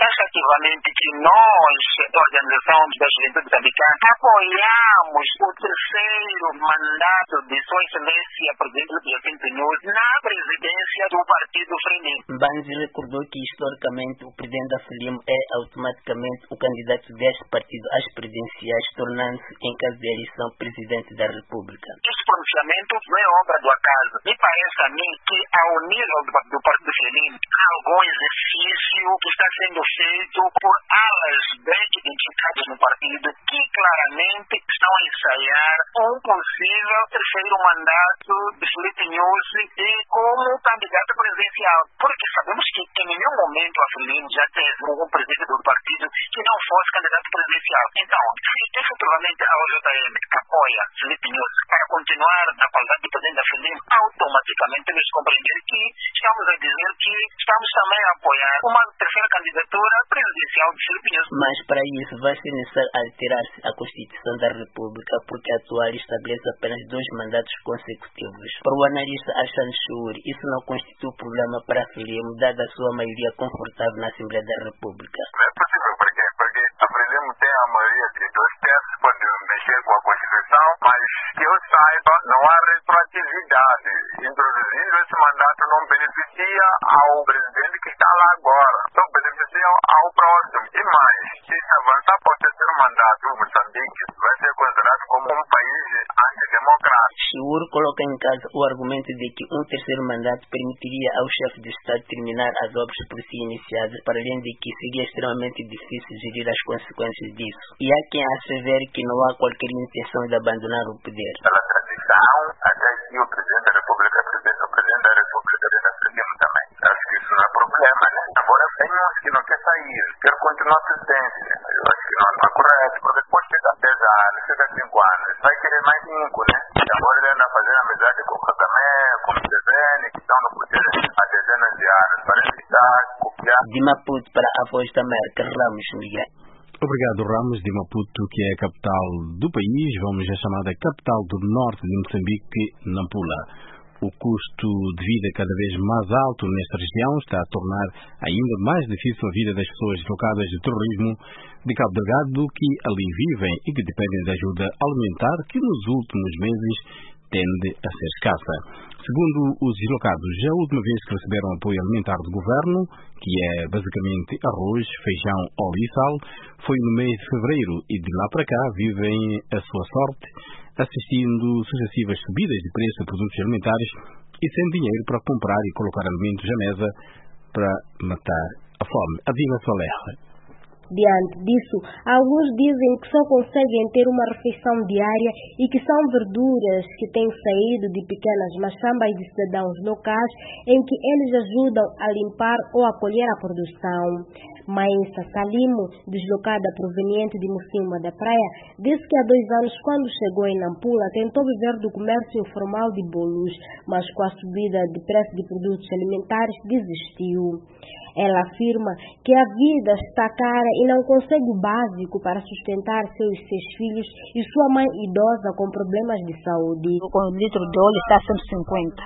taxativamente que nós, a Organização da Juventude Moçambicana, apoiamos o terceiro mandato de Sua Excelência Presidente Jacinto Inhoso na presidência do Partido Frelimo. Banzi recordou que historicamente o Presidente da Frelimo é automaticamente o candidato deste partido às presidenciais, tornando-se em caso de eleição Presidente da República. Este pronunciamento não é obra do acaso. Me parece a mim que ao nível do, do Partido Frelimo há algum exercício que está sendo feito por alas bem identificadas no partido que claramente estão a ensaiar um possível terceiro mandato de Filipe Nyusi e como candidato presidencial. Porque sabemos que em nenhum momento a Frelimo já teve um presidente do partido que não fosse candidato presidencial. Então, se efetivamente a O J M apoia Filipe Nyusi para continuar na qualidade de presidente da Frelimo, automaticamente temos que compreender que estamos a dizer que estamos também a apoiar uma terceira candidatura presidencial de Filipe Nyusi. Mas para isso vai ser necessário alterar-se a Constituição da República, porque a atual estabelece apenas dois mandatos consecutivos. Para o analista Alexandre Churi, isso não constitui problema para a Frelimo, dada a sua maioria confortável na Assembleia da República. Não é possível, por quê? Porque a Frelimo tem a maioria de dois terços, pode mexer com a Constituição, mas que eu saiba, não há retroatividade. Introduzindo esse mandato não beneficia ao presidente que está lá agora, só beneficia ao próximo. E mais, se avançar para o terceiro mandato, Moçambique vai ser considerado como um país antidemocrático. Churi coloca em casa o argumento de que um terceiro mandato permitiria ao chefe de Estado terminar as obras por si iniciadas, para além de que seria extremamente difícil gerir as consequências disso. E há quem assevere que não há qualquer intenção de abandonar o poder. Pela tradição, até que o Presidente da República, o Presidente da República da Frelimo também. Acho que isso não é problema, né? Agora tem uns que não quer sair, quer continuar presidente. Eu acho que não, não é correto, porque depois chega a dez anos, chega a cinco anos, vai querer mais cinco, né? E agora ele anda fazendo amizade com o Kagame, com o Museveni, que estão no poder há dezenas de anos, para evitar, copiar. De Maputo para a Voz da América, Ramos Miguel. Obrigado, Ramos, de Maputo, que é a capital do país, vamos à chamada capital do norte de Moçambique, Nampula. O custo de vida cada vez mais alto nesta região está a tornar ainda mais difícil a vida das pessoas deslocadas de terrorismo de Cabo Delgado que ali vivem e que dependem de ajuda alimentar que nos últimos meses tende a ser escassa. Segundo os deslocados, a última vez que receberam apoio alimentar do governo, que é basicamente arroz, feijão, óleo e sal, foi no mês de fevereiro e de lá para cá vivem a sua sorte, assistindo sucessivas subidas de preço de produtos alimentares e sem dinheiro para comprar e colocar alimentos à mesa para matar a fome. Adina Soler. Diante disso, alguns dizem que só conseguem ter uma refeição diária e que são verduras que têm saído de pequenas machambas de cidadãos locais em que eles ajudam a limpar ou a colher a produção. Maísa Salimo, deslocada proveniente de Mocimboa da Praia, disse que há dois anos, quando chegou em Nampula, tentou viver do comércio informal de bolos, mas com a subida de preço de produtos alimentares desistiu. Ela afirma que a vida está cara e não consegue o básico para sustentar seus seis filhos e sua mãe idosa com problemas de saúde. O litro de óleo está a cento e cinquenta.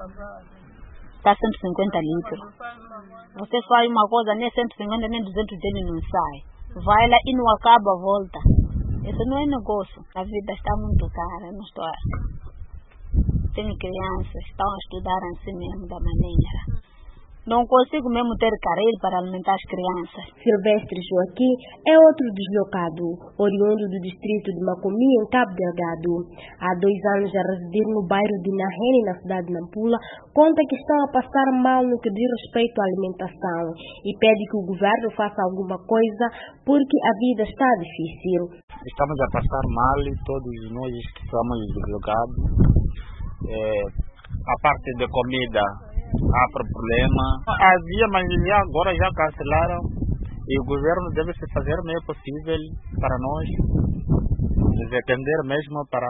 Está a cento e cinquenta litros. Você faz uma coisa, nem cento e cinquenta nem duzentos dele não sai. Vai lá e não acaba a volta. Isso não é negócio. A vida está muito cara. Não estou a... Tenho crianças, estão a estudar assim mesmo da maneira. Não consigo mesmo ter carreira para alimentar as crianças. Silvestre Joaquim é outro deslocado, oriundo do distrito de Macomia, em Cabo Delgado. Há dois anos a residir no bairro de Nahene, na cidade de Nampula, conta que estão a passar mal no que diz respeito à alimentação e pede que o governo faça alguma coisa porque a vida está difícil. Estamos a passar mal, todos nós que somos deslocados. É, a parte de comida há problema. Havia, mas agora já cancelaram. E o governo deve se fazer o meio possível para nós nos atender mesmo para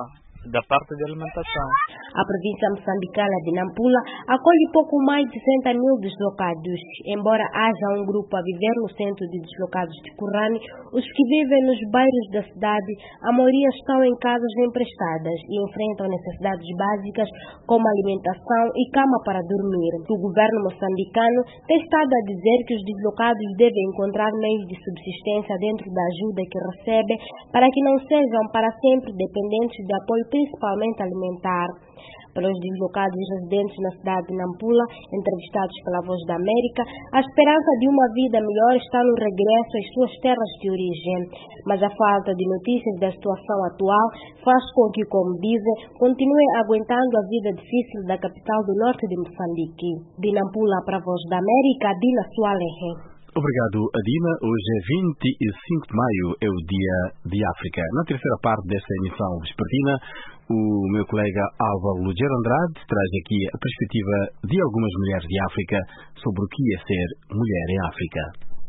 da parte de alimentação. A província moçambicana de Nampula acolhe pouco mais de sessenta mil deslocados. Embora haja um grupo a viver no centro de deslocados de Currane, os que vivem nos bairros da cidade, a maioria estão em casas emprestadas e enfrentam necessidades básicas como alimentação e cama para dormir. O governo moçambicano tem estado a dizer que os deslocados devem encontrar meios de subsistência dentro da ajuda que recebem para que não sejam para sempre dependentes de apoio principalmente alimentar. Pelos deslocados residentes na cidade de Nampula, entrevistados pela Voz da América, a esperança de uma vida melhor está no regresso às suas terras de origem. Mas a falta de notícias da situação atual faz com que, como dizem, continuem aguentando a vida difícil da capital do norte de Moçambique. De Nampula para a Voz da América, Dina Sualehe. Obrigado, Adina. Hoje é vinte e cinco de maio, é o Dia de África. Na terceira parte desta emissão vespertina, o meu colega Álvaro Lugero Andrade traz aqui a perspectiva de algumas mulheres de África sobre o que é ser mulher em África.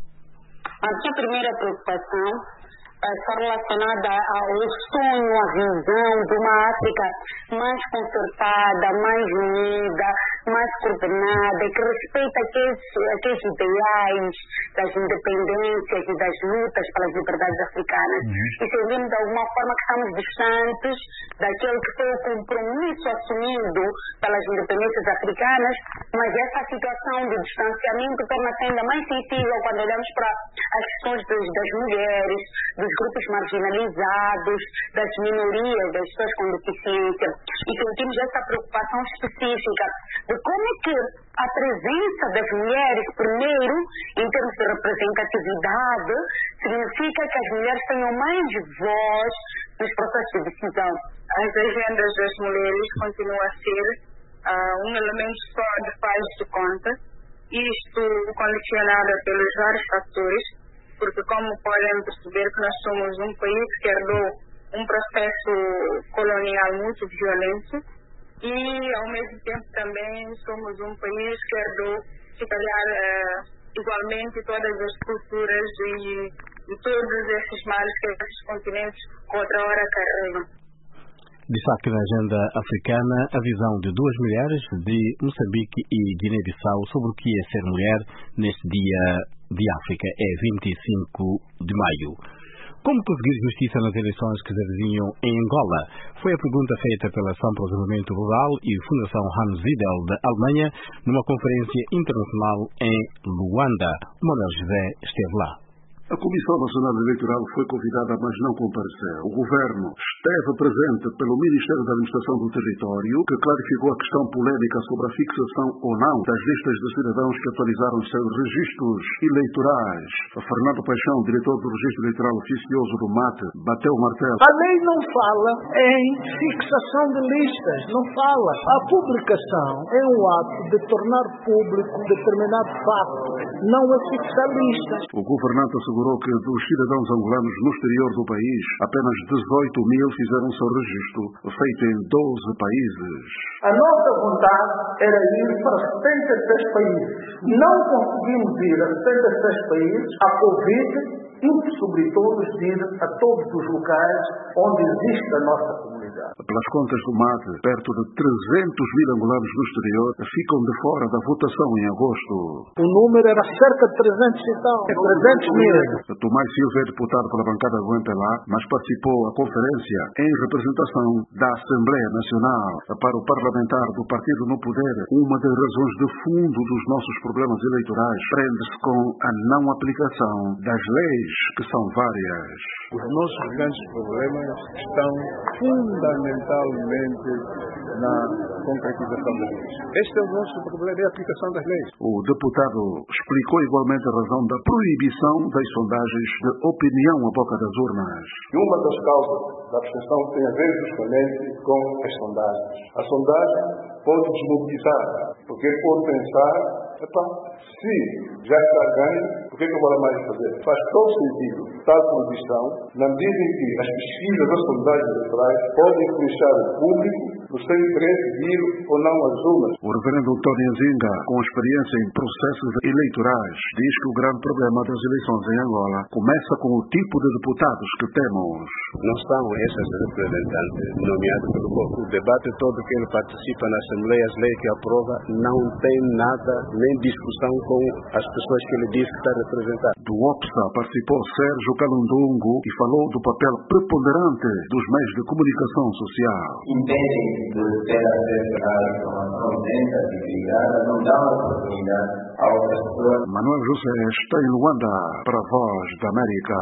A minha primeira preocupação está relacionada ao sonho, à visão de uma África mais concertada, mais unida, mais coordenada, que respeita aqueles, aqueles ideais das independências e das lutas pelas liberdades africanas. Uhum. E sentimos de alguma forma que estamos distantes daquele que foi o compromisso assumido pelas independências africanas, mas essa situação de distanciamento torna-se ainda mais sensível quando olhamos para as questões das, das mulheres, dos grupos marginalizados, das minorias, das pessoas com deficiência, e sentimos essa preocupação específica de como é que a presença das mulheres, primeiro, em termos de representatividade, significa que as mulheres tenham mais voz nos processos de decisão. As agendas das mulheres continuam a ser uh, um elemento só de faz de conta, isto condicionado pelos vários fatores, porque como podem perceber que nós somos um país que herdou um processo colonial muito violento e ao mesmo tempo também somos um país que herdou, se calhar, uh, igualmente todas as culturas e, e todos esses males que esses continentes outra hora carregam. Destaque na agenda africana a visão de duas mulheres de Moçambique e Guiné-Bissau sobre o que é ser mulher neste Dia de África, é vinte e cinco de maio. Como conseguir justiça nas eleições que se avizinham em Angola? Foi a pergunta feita pela Ação para o Desenvolvimento Rural e Fundação Hans Zidel da Alemanha numa conferência internacional em Luanda. O Manuel José esteve lá. A Comissão Nacional Eleitoral foi convidada, mas não compareceu. O Governo esteve presente pelo Ministério da Administração do Território, que clarificou a questão polémica sobre a fixação ou não das listas de cidadãos que atualizaram seus registros eleitorais. Fernando Paixão, diretor do Registro Eleitoral Oficioso do M A T, bateu o martelo. A lei não fala em fixação de listas, não fala. A publicação é um ato de tornar público determinado fato, não é fixar listas. O governante assegurou que dos cidadãos angolanos no exterior do país, apenas dezoito mil fizeram seu registro, feito em doze países. A nossa vontade era ir para setenta e seis países. Não conseguimos ir a setenta e seis países. A Covid impossibilitou-nos de ir a todos os locais onde existe a nossa comunidade. Pelas contas do M A T, perto de trezentos mil angolanos no exterior ficam de fora da votação em agosto. O número era cerca de trezentos e tal, trezentos mil. Tomás Silva é deputado pela bancada do M P L A, mas participou da conferência em representação da Assembleia Nacional. Para o parlamentar do partido no poder, uma das razões de fundo dos nossos problemas eleitorais prende-se com a não aplicação das leis, que são várias. Os nossos grandes problemas estão fundamentalmente na concretização das leis. Este é o nosso problema, é a aplicação das leis. O deputado explicou igualmente a razão da proibição das sondagens de opinião à boca das urnas. E uma das causas da abstenção tem a ver justamente com as sondagens. A sondagem pode desmobilizar, porque pode pensar, epa, se já está ganho, por que eu vou lá mais fazer? Faz todo sentido tal proibição, na medida em que as pesquisas das sondagens eleitorais podem influenciar o público no seu interesse de ir ou não às urnas. O reverendo Tony Nzinga, com experiência em processos eleitorais, diz que o grande problema das eleições em Angola começa com o tipo de deputados que temos. Não são esses representantes nomeados pelo povo. O debate todo que ele participa na Assembleia, as leis que aprova, não tem nada, nem discussão com as pessoas que ele diz que está representando. Do OPSA participou Sérgio Calundungo e falou do papel preponderante dos meios de comunicação social. Impedem de ter acesso à informação lenta, desligada, não dá uma oportunidade a outras pessoas. Manuel José está em Luanda para a Voz da América.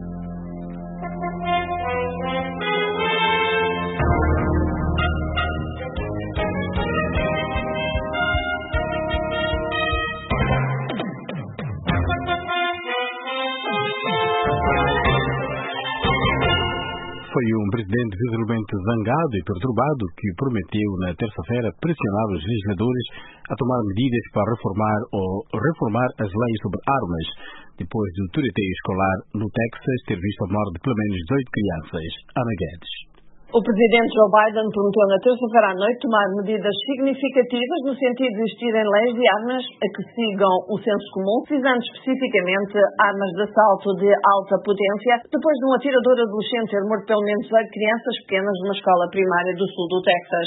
Foi um presidente visivelmente zangado e perturbado que prometeu na terça-feira pressionar os legisladores a tomar medidas para reformar ou reformar as leis sobre armas, depois do tiroteio escolar no Texas ter visto a morte de pelo menos dezoito crianças. Ana Guedes. O presidente Joe Biden prometeu na terça-feira à noite tomar medidas significativas no sentido de existirem leis de armas a que sigam o senso comum, visando especificamente armas de assalto de alta potência, depois de um atirador adolescente ter morto pelo menos oito crianças pequenas numa escola primária do sul do Texas.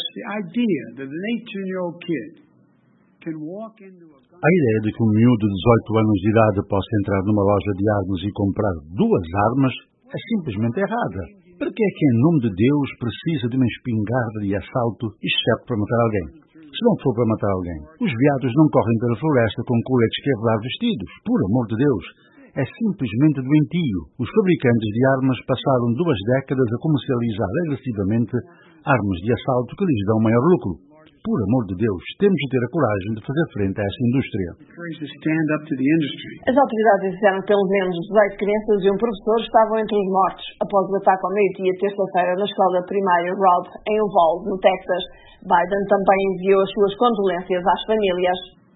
A ideia de que um miúdo de dezoito anos de idade possa entrar numa loja de armas e comprar duas armas é simplesmente errada. Para que é que, em nome de Deus, precisa de uma espingarda de assalto, exceto para matar alguém? Se não for para matar alguém, os veados não correm pela floresta com coletes Kevlar vestidos. Por amor de Deus, é simplesmente doentio. Os fabricantes de armas passaram duas décadas a comercializar agressivamente armas de assalto que lhes dão maior lucro. Por amor de Deus, temos de ter a coragem de fazer frente a essa indústria. As autoridades disseram que pelo menos dezoito crianças e um professor estavam entre os mortos após o ataque ao meio-dia terça-feira na escola primária Robb, em Uvalde, no Texas. Biden também enviou as suas condolências às famílias.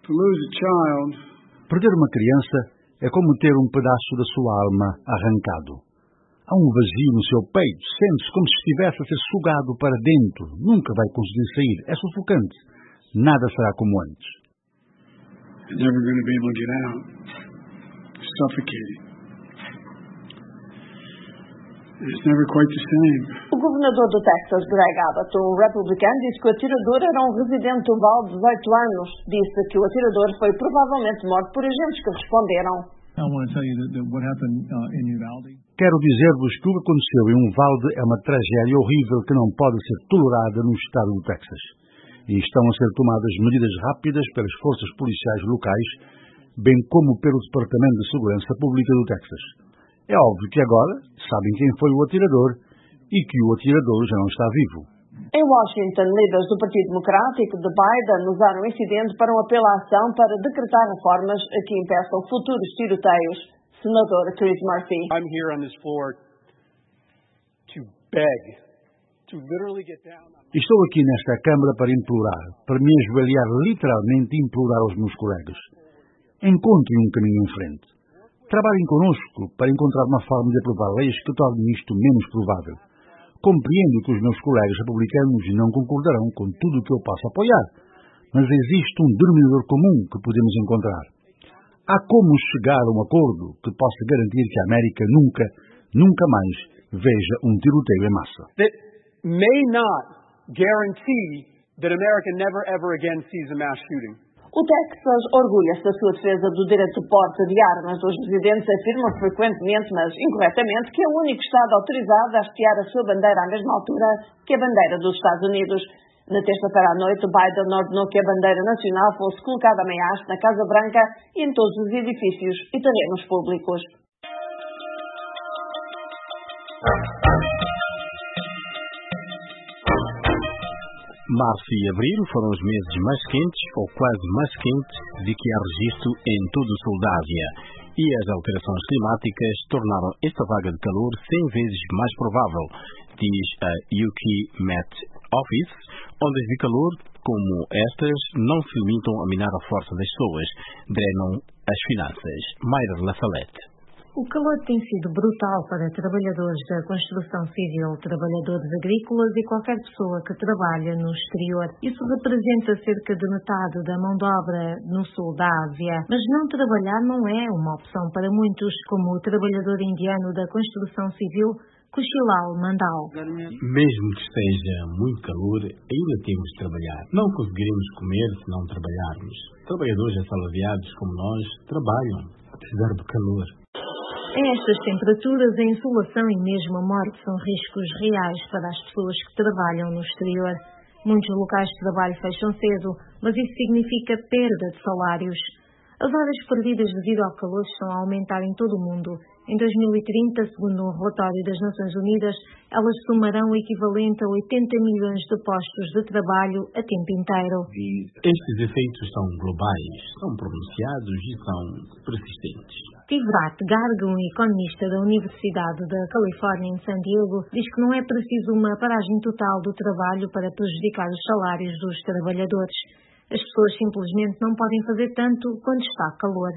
Perder uma criança é como ter um pedaço da sua alma arrancado. Há um vazio no seu peito, sente-se como se estivesse a ser sugado para dentro. Nunca vai conseguir sair. É sufocante. Nada será como antes. Never going to be able to get out. Suffocated. It's never quite the same. O governador do Texas, Greg Abbott, um republicano, disse que o atirador era um residente do Val de dezoito anos. Disse que o atirador foi provavelmente morto por agentes que responderam. I want to tell you that, that what happened uh, in Uvalde. Quero dizer-vos que o que aconteceu em Uvalde é uma tragédia horrível que não pode ser tolerada no estado do Texas. E estão a ser tomadas medidas rápidas pelas forças policiais locais, bem como pelo Departamento de Segurança Pública do Texas. É óbvio que agora sabem quem foi o atirador e que o atirador já não está vivo. Em Washington, líderes do Partido Democrático de Biden usaram o incidente para um apelo à ação para decretar reformas que impeçam futuros tiroteios. Senador Chris Murphy. I'm here on this floor to beg, to literally get down. Estou aqui nesta Câmara para implorar, para me ajoelhar literalmente e implorar aos meus colegas. Encontrem um caminho em frente. Trabalhem conosco para encontrar uma forma de aprovar leis que tornem isto menos provável. Compreendo que os meus colegas republicanos não concordarão com tudo o que eu posso apoiar, mas existe um denominador comum que podemos encontrar. Há como chegar a um acordo que possa garantir que a América nunca, nunca mais veja um tiroteio em massa. That may not guarantee that America never ever again sees a mass shooting. O Texas orgulha-se da sua defesa do direito de porte de armas. Os residentes afirmam frequentemente, mas incorretamente, que é o único Estado autorizado a hastear a sua bandeira à mesma altura que a bandeira dos Estados Unidos. Na terça-feira à noite, Biden ordenou que a bandeira nacional fosse colocada a meia haste na Casa Branca e em todos os edifícios e terrenos públicos. Março e abril foram os meses mais quentes, ou quase mais quentes, de que há registro em todo o sul da Ásia. E as alterações climáticas tornaram esta vaga de calor cem vezes mais provável, diz a U K Met Office. Ondas de calor como estas não se limitam a minar a força das pessoas, drenam as finanças. Mayra La Salette. O calor tem sido brutal para trabalhadores da construção civil, trabalhadores agrícolas e qualquer pessoa que trabalha no exterior. Isso representa cerca de metade da mão de obra no sul da Ásia. Mas não trabalhar não é uma opção para muitos, como o trabalhador indiano da construção civil, Kushilal Mandal. Mesmo que esteja muito calor, ainda temos de trabalhar. Não conseguiremos comer se não trabalharmos. Trabalhadores assalariados como nós trabalham, apesar do calor. A estas temperaturas, a insolação e mesmo a morte são riscos reais para as pessoas que trabalham no exterior. Muitos locais de trabalho fecham cedo, mas isso significa perda de salários. As horas perdidas devido ao calor estão a aumentar em todo o mundo. Em dois mil e trinta, segundo um relatório das Nações Unidas, elas somarão o equivalente a oitenta milhões de postos de trabalho a tempo inteiro. Estes efeitos são globais, são pronunciados e são persistentes. Tivrat Garg, um economista da Universidade da Califórnia em San Diego, diz que não é preciso uma paragem total do trabalho para prejudicar os salários dos trabalhadores. As pessoas simplesmente não podem fazer tanto quando está calor.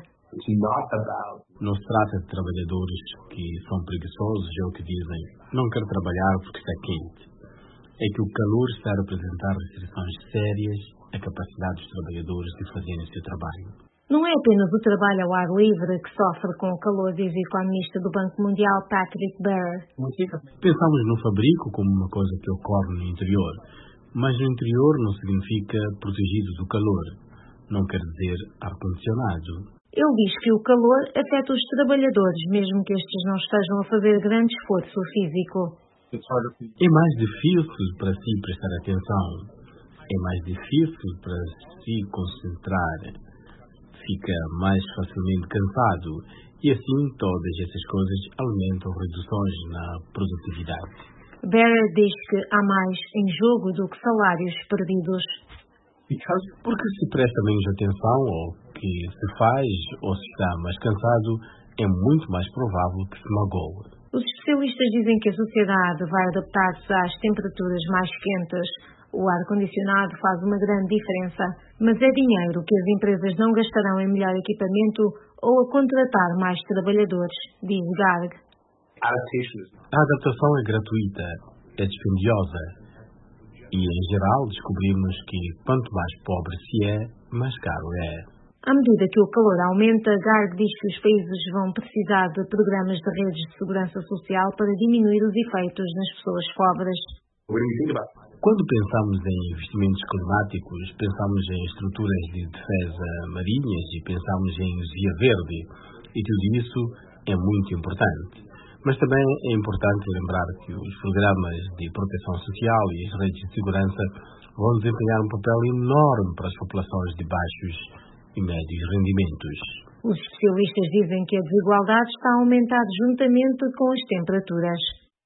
Não se trata de trabalhadores que são preguiçosos ou que dizem não quero trabalhar porque está quente. É que o calor está a representar restrições sérias à capacidade dos trabalhadores de fazerem o seu trabalho. Não é apenas o trabalho ao ar livre que sofre com o calor, diz o economista do Banco Mundial, Patrick Bear. Pensamos no fabrico como uma coisa que ocorre no interior, mas no interior não significa protegido do calor. Não quer dizer ar-condicionado. Ele diz que o calor afeta os trabalhadores, mesmo que estes não estejam a fazer grande esforço físico. É mais difícil para si prestar atenção. É mais difícil para si concentrar. Fica mais facilmente cansado. E assim todas essas coisas alimentam reduções na produtividade. Bear diz que há mais em jogo do que salários perdidos. Porque se presta menos atenção ao que se faz ou se está mais cansado, é muito mais provável que se magoe. Os especialistas dizem que a sociedade vai adaptar-se às temperaturas mais quentes. O ar-condicionado faz uma grande diferença, mas é dinheiro que as empresas não gastarão em melhor equipamento ou a contratar mais trabalhadores, diz Garg. A adaptação é gratuita, é dispendiosa e, em geral, descobrimos que quanto mais pobre se é, mais caro é. À medida que o calor aumenta, Garg diz que os países vão precisar de programas de redes de segurança social para diminuir os efeitos nas pessoas pobres. Quando pensamos em investimentos climáticos, pensamos em estruturas de defesa marinhas e pensamos em energia verde. E tudo isso é muito importante. Mas também é importante lembrar que os programas de proteção social e as redes de segurança vão desempenhar um papel enorme para as populações de baixos e médios rendimentos. Os especialistas dizem que a desigualdade está a aumentar juntamente com as temperaturas.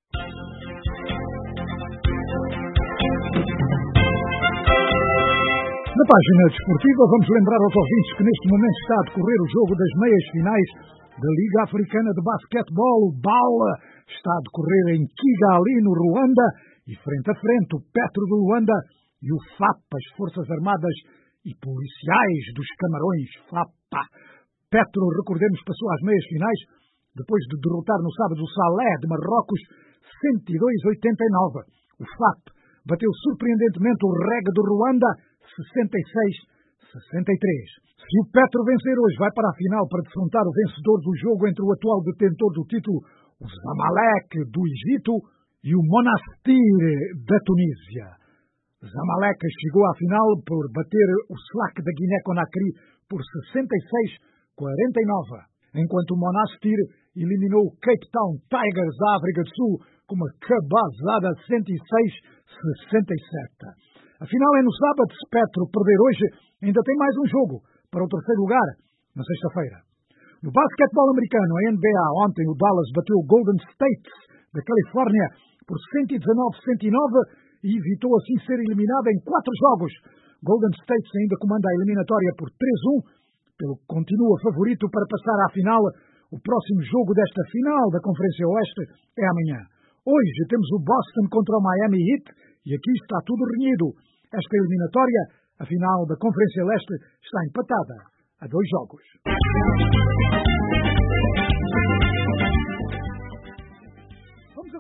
Na página desportiva, vamos lembrar aos ouvintes que neste momento está a decorrer o jogo das meias finais da Liga Africana de Basquetebol. O Bala está a decorrer em Kigali, no Ruanda, e frente a frente o Petro do Luanda e o F A P, as Forças Armadas e Policiais dos Camarões, F A P. Petro, recordemos, passou às meias finais depois de derrotar no sábado o Salé de Marrocos cento e dois a oitenta e nove. O F A P bateu surpreendentemente o Reg do Ruanda sessenta e seis a sessenta e três. Se o Petro vencer hoje, vai para a final para defrontar o vencedor do jogo entre o atual detentor do título, o Zamalek do Egito, e o Monastir da Tunísia. Zamalek chegou à final por bater o Slack da Guiné-Conakry por sessenta e seis a quarenta e nove, enquanto o Monastir eliminou o Cape Town Tigers da África do Sul com uma cabazada cento e seis a sessenta e sete. A final é no sábado. Se Petro perder hoje, ainda tem mais um jogo para o terceiro lugar na sexta-feira. No basquetebol americano, a N B A, ontem o Dallas bateu o Golden State da Califórnia por cento e dezanove a cento e nove e evitou assim ser eliminado em quatro jogos. Golden State ainda comanda a eliminatória por três a um, pelo que continua favorito para passar à final. O próximo jogo desta final da Conferência Oeste é amanhã. Hoje temos o Boston contra o Miami Heat e aqui está tudo renhido. Esta eliminatória, a final da Conferência Leste, está empatada a dois jogos.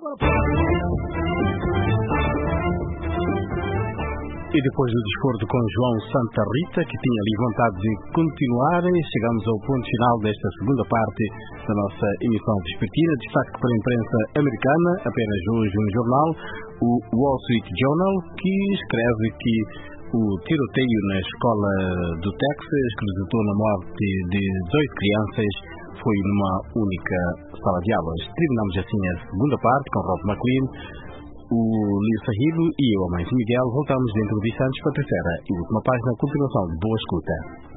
E depois do desporto com João Santa Rita, que tinha ali vontade de continuar, chegamos ao ponto final desta segunda parte da nossa emissão vespertina. Destaque para a imprensa americana, apenas hoje um jornal, o Wall Street Journal, que escreve que o tiroteio na escola do Texas, que resultou na morte de dezoito crianças, foi numa única sala de aulas. Terminamos assim a segunda parte com Rob McLean, o Lio Sahilo e eu, Amães Miguel. Voltamos dentro de instantes para a terceira e última página, a continuação de Boa Escuta.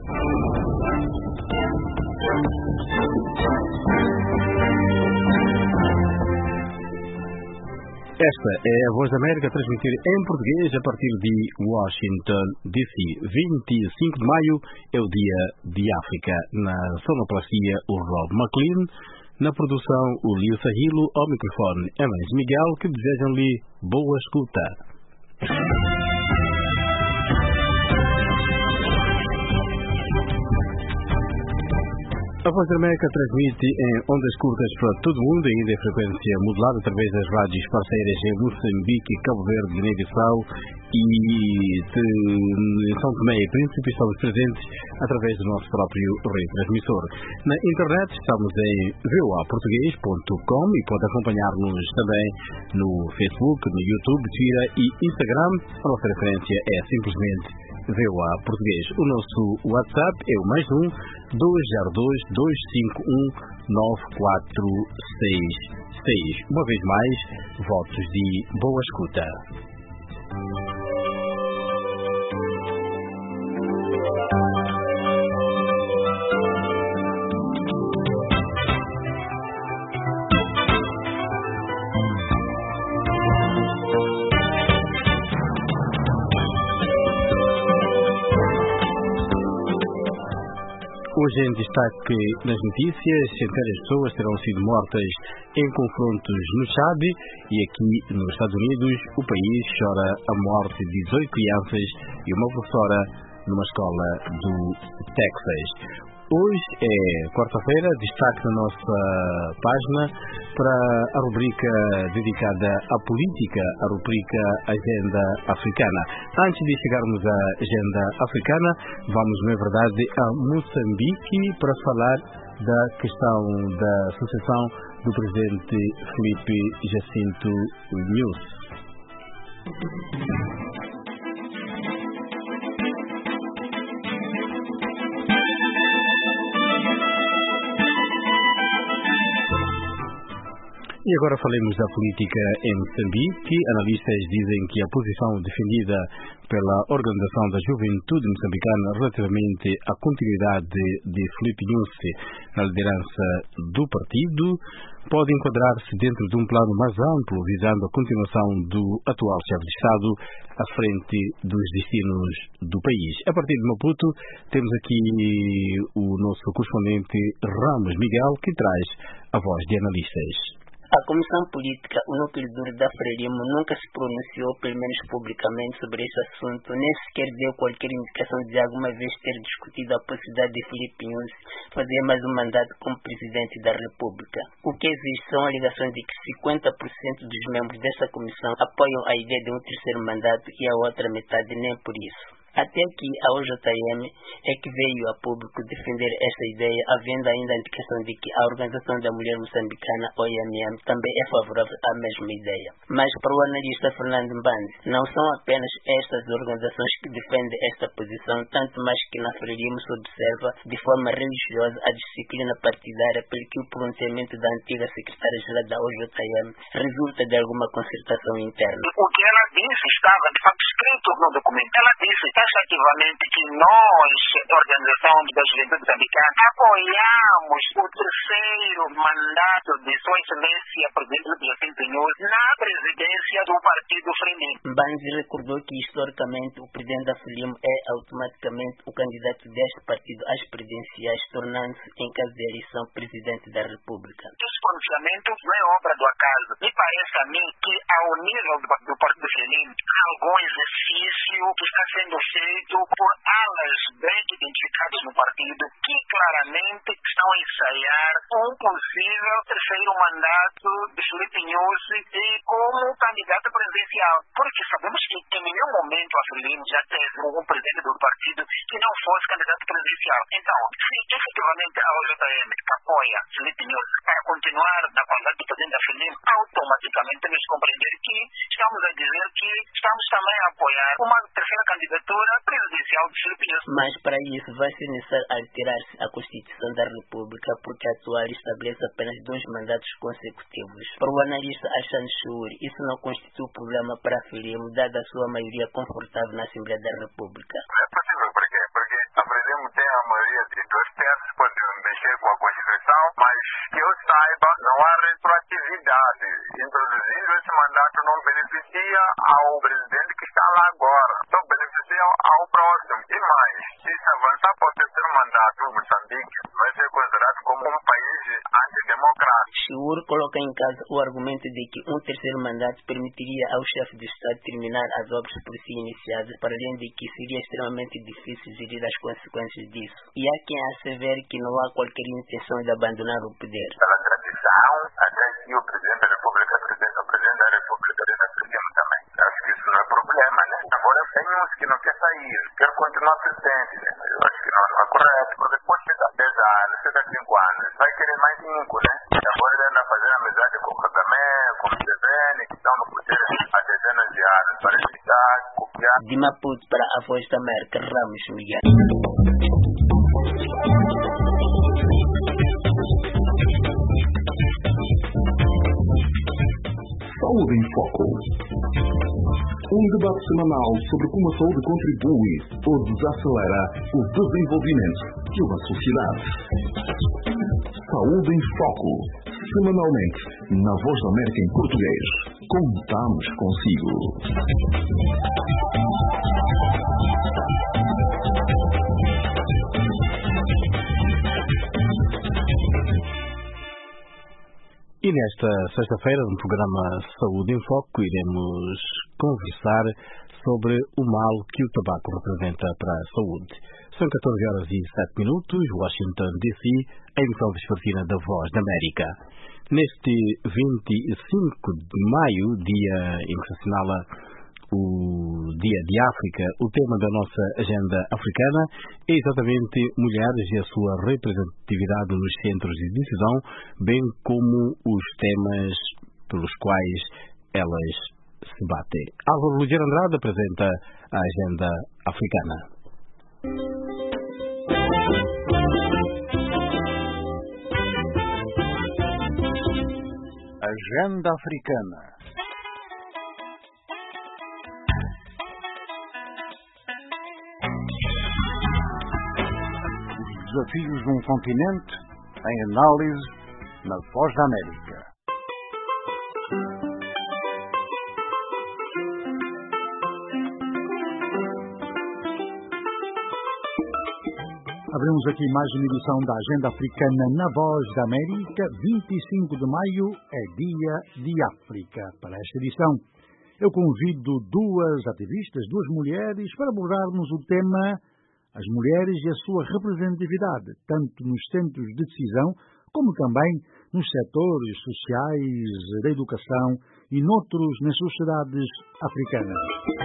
Esta é a Voz da América, a transmitir em português a partir de Washington, D C. vinte e cinco de maio é o Dia de África. Na sonoplastia, o Rob McLean. Na produção, o Lio Sahilo. Ao microfone, Amães Miguel, que desejam-lhe boa escuta. A Voz da América transmite em ondas curtas para todo o mundo, ainda em frequência modulada através das rádios parceiras em Moçambique, Cabo Verde, Guiné-Bissau e de São Tomé e Príncipe. Estamos presentes através do nosso próprio retransmissor. Na internet estamos em v o a português ponto com e pode acompanhar-nos também no Facebook, no YouTube, Twitter e Instagram. A nossa referência é simplesmente V O A Português. O nosso WhatsApp é o mais um dois zero dois, dois cinco um, nove quatro seis seis. Uma vez mais, votos de boa escuta. Hoje em destaque nas notícias, centenas de pessoas terão sido mortas em confrontos no Chad e aqui nos Estados Unidos o país chora a morte de dezoito crianças e uma professora numa escola do Texas. Hoje é quarta-feira, destaque na nossa página para a rubrica dedicada à política, a rubrica Agenda Africana. Antes de chegarmos à Agenda Africana, vamos, na verdade, a Moçambique para falar da questão da sucessão do presidente Filipe Jacinto Nyusi. E agora falemos da política em Moçambique. Analistas dizem que a posição defendida pela Organização da Juventude Moçambicana relativamente à continuidade de Filipe Nyusi na liderança do partido pode enquadrar-se dentro de um plano mais amplo visando a continuação do atual chefe de Estado à frente dos destinos do país. A partir de Maputo, temos aqui o nosso correspondente Ramos Miguel, que traz a voz de analistas. A Comissão Política, o núcleo duro da Frelimo, nunca se pronunciou, pelo menos publicamente, sobre este assunto, nem sequer deu qualquer indicação de alguma vez ter discutido a possibilidade de Filipe Nyusi fazer mais um mandato como Presidente da República. O que existe são alegações de que cinquenta por cento dos membros dessa comissão apoiam a ideia de um terceiro mandato e a outra metade nem por isso. Até aqui, a O J M é que veio a público defender esta ideia, havendo ainda a indicação de que a Organização da Mulher Moçambicana, O I M M, também é favorável à mesma ideia. Mas para o analista Fernando Mbandi, não são apenas estas organizações que defendem esta posição, tanto mais que na Frelimo se observa de forma religiosa a disciplina partidária, pelo que o pronunciamento da antiga secretária-geral da O J M resulta de alguma concertação interna. O que ela disse estava de fato escrito no documento. Ela disse taxativamente que nós, Organização da Juventude Moçambicana, apoiamos o terceiro mandato de Sua Excelência Presidente Jacinto Nyusi na presidência do Partido Frelimo. Mbandi recordou que historicamente o presidente da Frelimo é automaticamente o candidato deste partido às presidenciais, tornando-se, em caso de eleição, Presidente da República. Esse pronunciamento não é obra do acaso. Me parece a mim que, ao nível do, do Partido Frelimo, alguns artifício que está sendo feito por alas bem identificadas no partido que claramente estão a ensaiar um possível terceiro mandato de Filipe Nyusi e como candidato presidencial. Porque sabemos que em nenhum momento a Frelimo já teve um presidente do partido que não fosse candidato presidencial. Então, se efetivamente a O J M apoia Filipe Nyusi para continuar na qualidade de presidente da Frelimo, automaticamente temos que compreender que estamos a dizer que estamos também a apoiar uma terceira candidatura presidencial de Filipe Nyusi. Mas para isso vai ser necessário alterar-se a Constituição da República, porque a atual estabelece apenas dois mandatos consecutivos. Para o analista Alexandre Churi, isso não constitui problema para a Frelimo, dada a sua maioria confortável na Assembleia da República. É possível, por quê? Porque a Frelimo tem a maioria de dois terços, pode mexer com a Constituição, mas que eu saiba, não há retroatividade. Introduzindo esse mandato não beneficia ao presidente que está lá agora, só beneficia ao próximo. E mais, se se avançar para o terceiro mandato, Moçambique vai ser considerado como um país antidemocrático. Churi coloca em causa o argumento de que um terceiro mandato permitiria ao chefe de Estado terminar as obras por si iniciadas, para além de que seria extremamente difícil gerir as consequências disso. E há quem assevere que não há qualquer intenção de abandonar o poder. Pela tradição, até que o Presidente da República, o Presidente, o Presidente da República da Frelimo também. Acho que isso não é problema, né? Agora tem uns que não quer sair, quer continuar presidente, né? Eu acho que não, não é correto, porque depois chega dez anos, chega cinco anos, vai querer mais cinco, né? E agora ele anda fazendo amizade com o Kagame, com o Museveni, que estão no poder há dezenas de anos, para evitar, copiar. De Maputo para a Voz da América, Ramos Miguel. Saúde em Foco. Um debate semanal sobre como a saúde contribui ou desacelera o desenvolvimento de uma sociedade. Saúde em Foco. Semanalmente, na Voz da América em português. Contamos consigo. E nesta sexta-feira, no programa Saúde em Foco, iremos conversar sobre o mal que o tabaco representa para a saúde. São catorze horas e sete minutos, Washington D C, a emissão vespertina da Voz da América. Neste vinte e cinco de maio, dia em que se assinala o Dia de África, o tema da nossa agenda africana é exatamente mulheres e a sua representatividade nos centros de decisão, bem como os temas pelos quais elas se batem. Álvaro Luzier Andrade apresenta a agenda africana. Agenda africana. Desafios de um continente em análise na Voz da América. Abrimos aqui mais uma edição da Agenda Africana na Voz da América. vinte e cinco de maio é Dia de África. Para esta edição, eu convido duas ativistas, duas mulheres, para abordarmos o tema as mulheres e a sua representatividade, tanto nos centros de decisão, como também nos setores sociais, da educação e noutros nas sociedades africanas.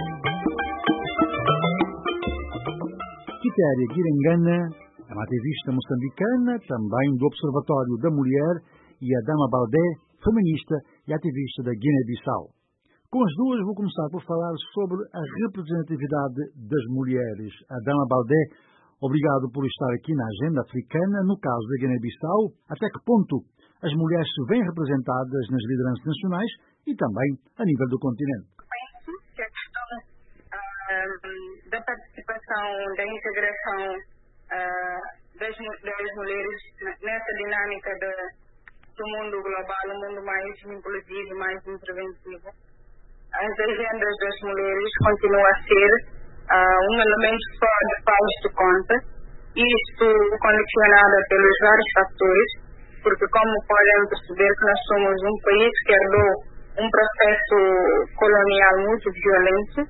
Quitéria Guirengana é uma ativista moçambicana, também do Observatório da Mulher, e a Dama Baldé, feminista e ativista da Guiné-Bissau. Com as duas vou começar por falar sobre a representatividade das mulheres. A Dama Baldé, obrigado por estar aqui na Agenda Africana. No caso da Guiné-Bissau, até que ponto as mulheres se veem representadas nas lideranças nacionais e também a nível do continente? A questão uh, da participação, da integração uh, das, das mulheres nessa dinâmica de, do mundo global, um mundo mais inclusivo, mais interventivo. As agendas das mulheres continuam a ser uh, um elemento só de faz de conta, isto condicionado pelos vários fatores, porque como podem perceber que nós somos um país que herdou um processo colonial muito violento,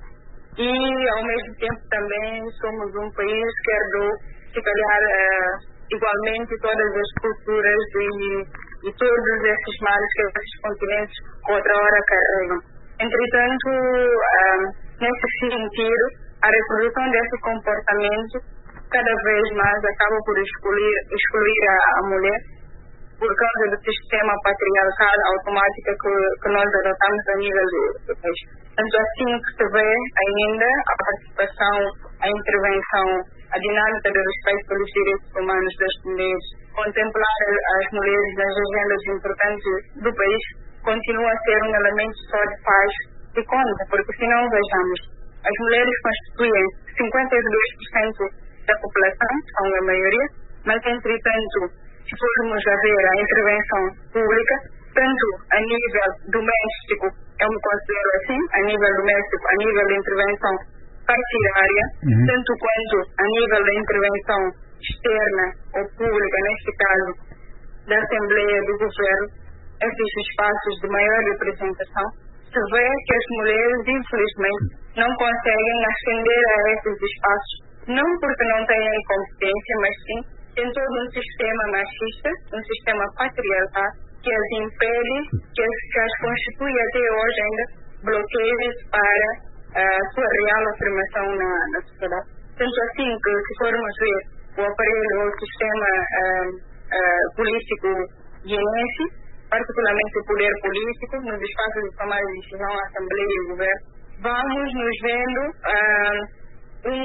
e ao mesmo tempo também somos um país que herdou, se calhar, uh, igualmente todas as culturas e, e todos esses males que esses continentes outra hora carregam. Entretanto, uh, nesse sentido, a reprodução desse comportamento cada vez mais acaba por excluir, excluir a, a mulher por causa do sistema patriarcal automático que, que nós adotamos a nível do, do país. Tanto assim que se vê ainda a participação, a intervenção, a dinâmica do respeito pelos direitos humanos das mulheres, contemplar as mulheres nas agendas importantes do país, continua a ser um elemento só de paz e conta, porque se não vejamos, as mulheres constituem cinquenta e dois por cento da população, são a maioria, mas entretanto, se formos a ver a intervenção pública, tanto a nível doméstico, eu me considero assim, a nível doméstico, a nível de intervenção partidária, uhum. tanto quanto a nível da intervenção externa ou pública, neste caso, da Assembleia do Governo, esses espaços de maior representação, se vê que as mulheres, infelizmente, não conseguem ascender a esses espaços, não porque não tenham competência, mas sim tem todo um sistema machista, um sistema patriarcal, que as impede, que as, que as constitui até hoje ainda bloqueios para a uh, sua real afirmação na, na sociedade. Tanto assim que, se formos ver o aparelho, o sistema uh, uh, político guineense, particularmente o poder político, nos espaços de tomada de decisão, a Assembleia e o Governo, vamos nos vendo uh, um,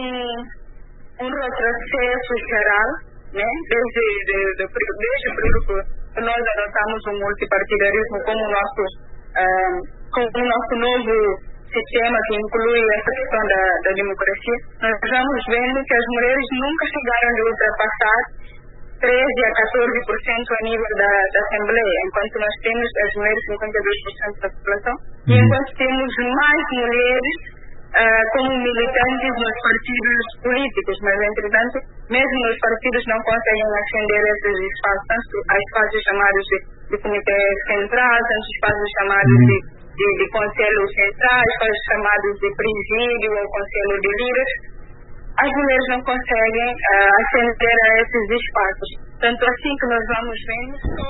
um retrocesso geral, né? desde, de, de, desde o período que nós adotamos o multipartidarismo como o nosso, uh, como o nosso novo sistema que inclui essa questão da, da democracia, nós vamos vendo que as mulheres nunca chegaram a ultrapassar treze a catorze por cento a nível da, da Assembleia, enquanto nós temos as mulheres cinquenta e dois por cento da população, e enquanto temos mais mulheres uh, como militantes nos partidos políticos, mas entretanto, mesmo os partidos não conseguem ascender esses espaços, tanto a espaços chamados de, de comitê central, tanto espaços chamados de, de, de conselho central, espaços chamados de presídio ou conselho de líderes. As mulheres não conseguem uh, ascender a esses espaços. Tanto assim que nós vamos vendo, só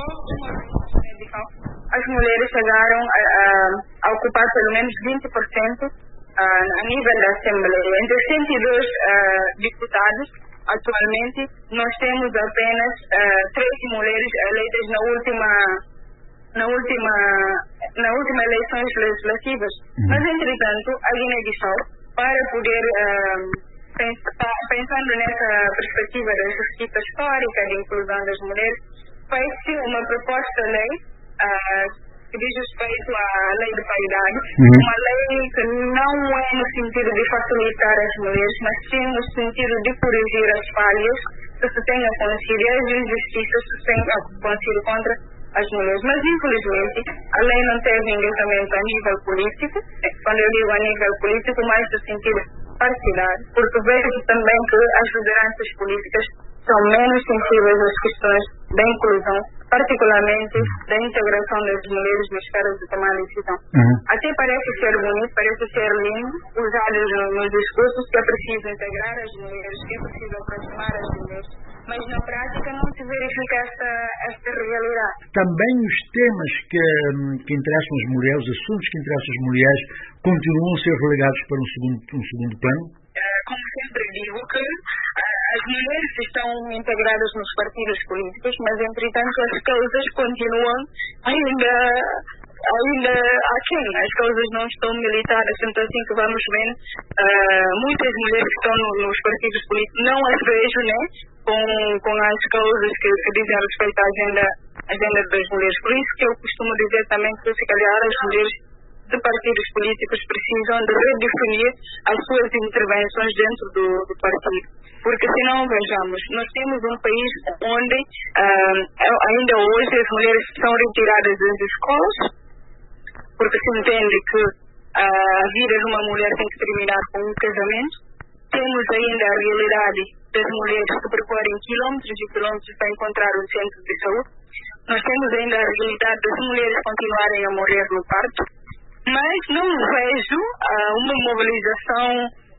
uma as mulheres chegaram a, a, a ocupar pelo menos vinte por cento uh, a nível da Assembleia. Entre cento e dois uh, deputados, atualmente, nós temos apenas uh, três mulheres eleitas na última, na última, na última eleições legislativas. Uhum. Mas, entretanto, a Guiné-Bissau, para poder... Uh, pensando nessa perspectiva da justiça histórica de inclusão das mulheres, fez-se uma proposta de lei uh, que diz respeito à lei de paridade, uhum. uma lei que não é no sentido de facilitar as mulheres, mas sim no sentido de corrigir as falhas que se tenha acontecido e as injustiças que se tenha acontecido contra as mulheres. Mas, infelizmente, a lei não teve engajamento a nível político, quando eu digo a nível político, mais no sentido partidário, porque vejo também que as lideranças políticas são menos sensíveis às questões da inclusão, particularmente da integração das mulheres nas esferas de tomar decisão. Uhum. Até parece ser bonito, parece ser lindo, usado nos discursos que é preciso integrar as mulheres, que é preciso aproximar as mulheres, mas na prática não se verifica esta, esta realidade. Também os temas que, que interessam as mulheres, os assuntos que interessam as mulheres, continuam a ser relegados para um segundo, um segundo plano? Uh, como sempre digo que uh, as mulheres estão integradas nos partidos políticos, mas entretanto as causas continuam ainda... ainda aqui, as causas não estão militares, tanto assim que vamos ver uh, muitas mulheres que estão no, nos partidos políticos, não as vejo, né, com, com as causas que, que dizem respeito à agenda, agenda das mulheres. Por isso que eu costumo dizer também que, se calhar, as mulheres de partidos políticos precisam de redefinir as suas intervenções dentro do, do partido. Porque, se não vejamos, nós temos um país onde uh, ainda hoje as mulheres são retiradas das escolas, porque se entende que a vida de uma mulher tem que terminar com um casamento. Temos ainda a realidade das mulheres que percorrem quilômetros e quilômetros para encontrar um centro de saúde. Nós temos ainda a realidade das mulheres continuarem a morrer no parto. Mas não vejo uh, uma mobilização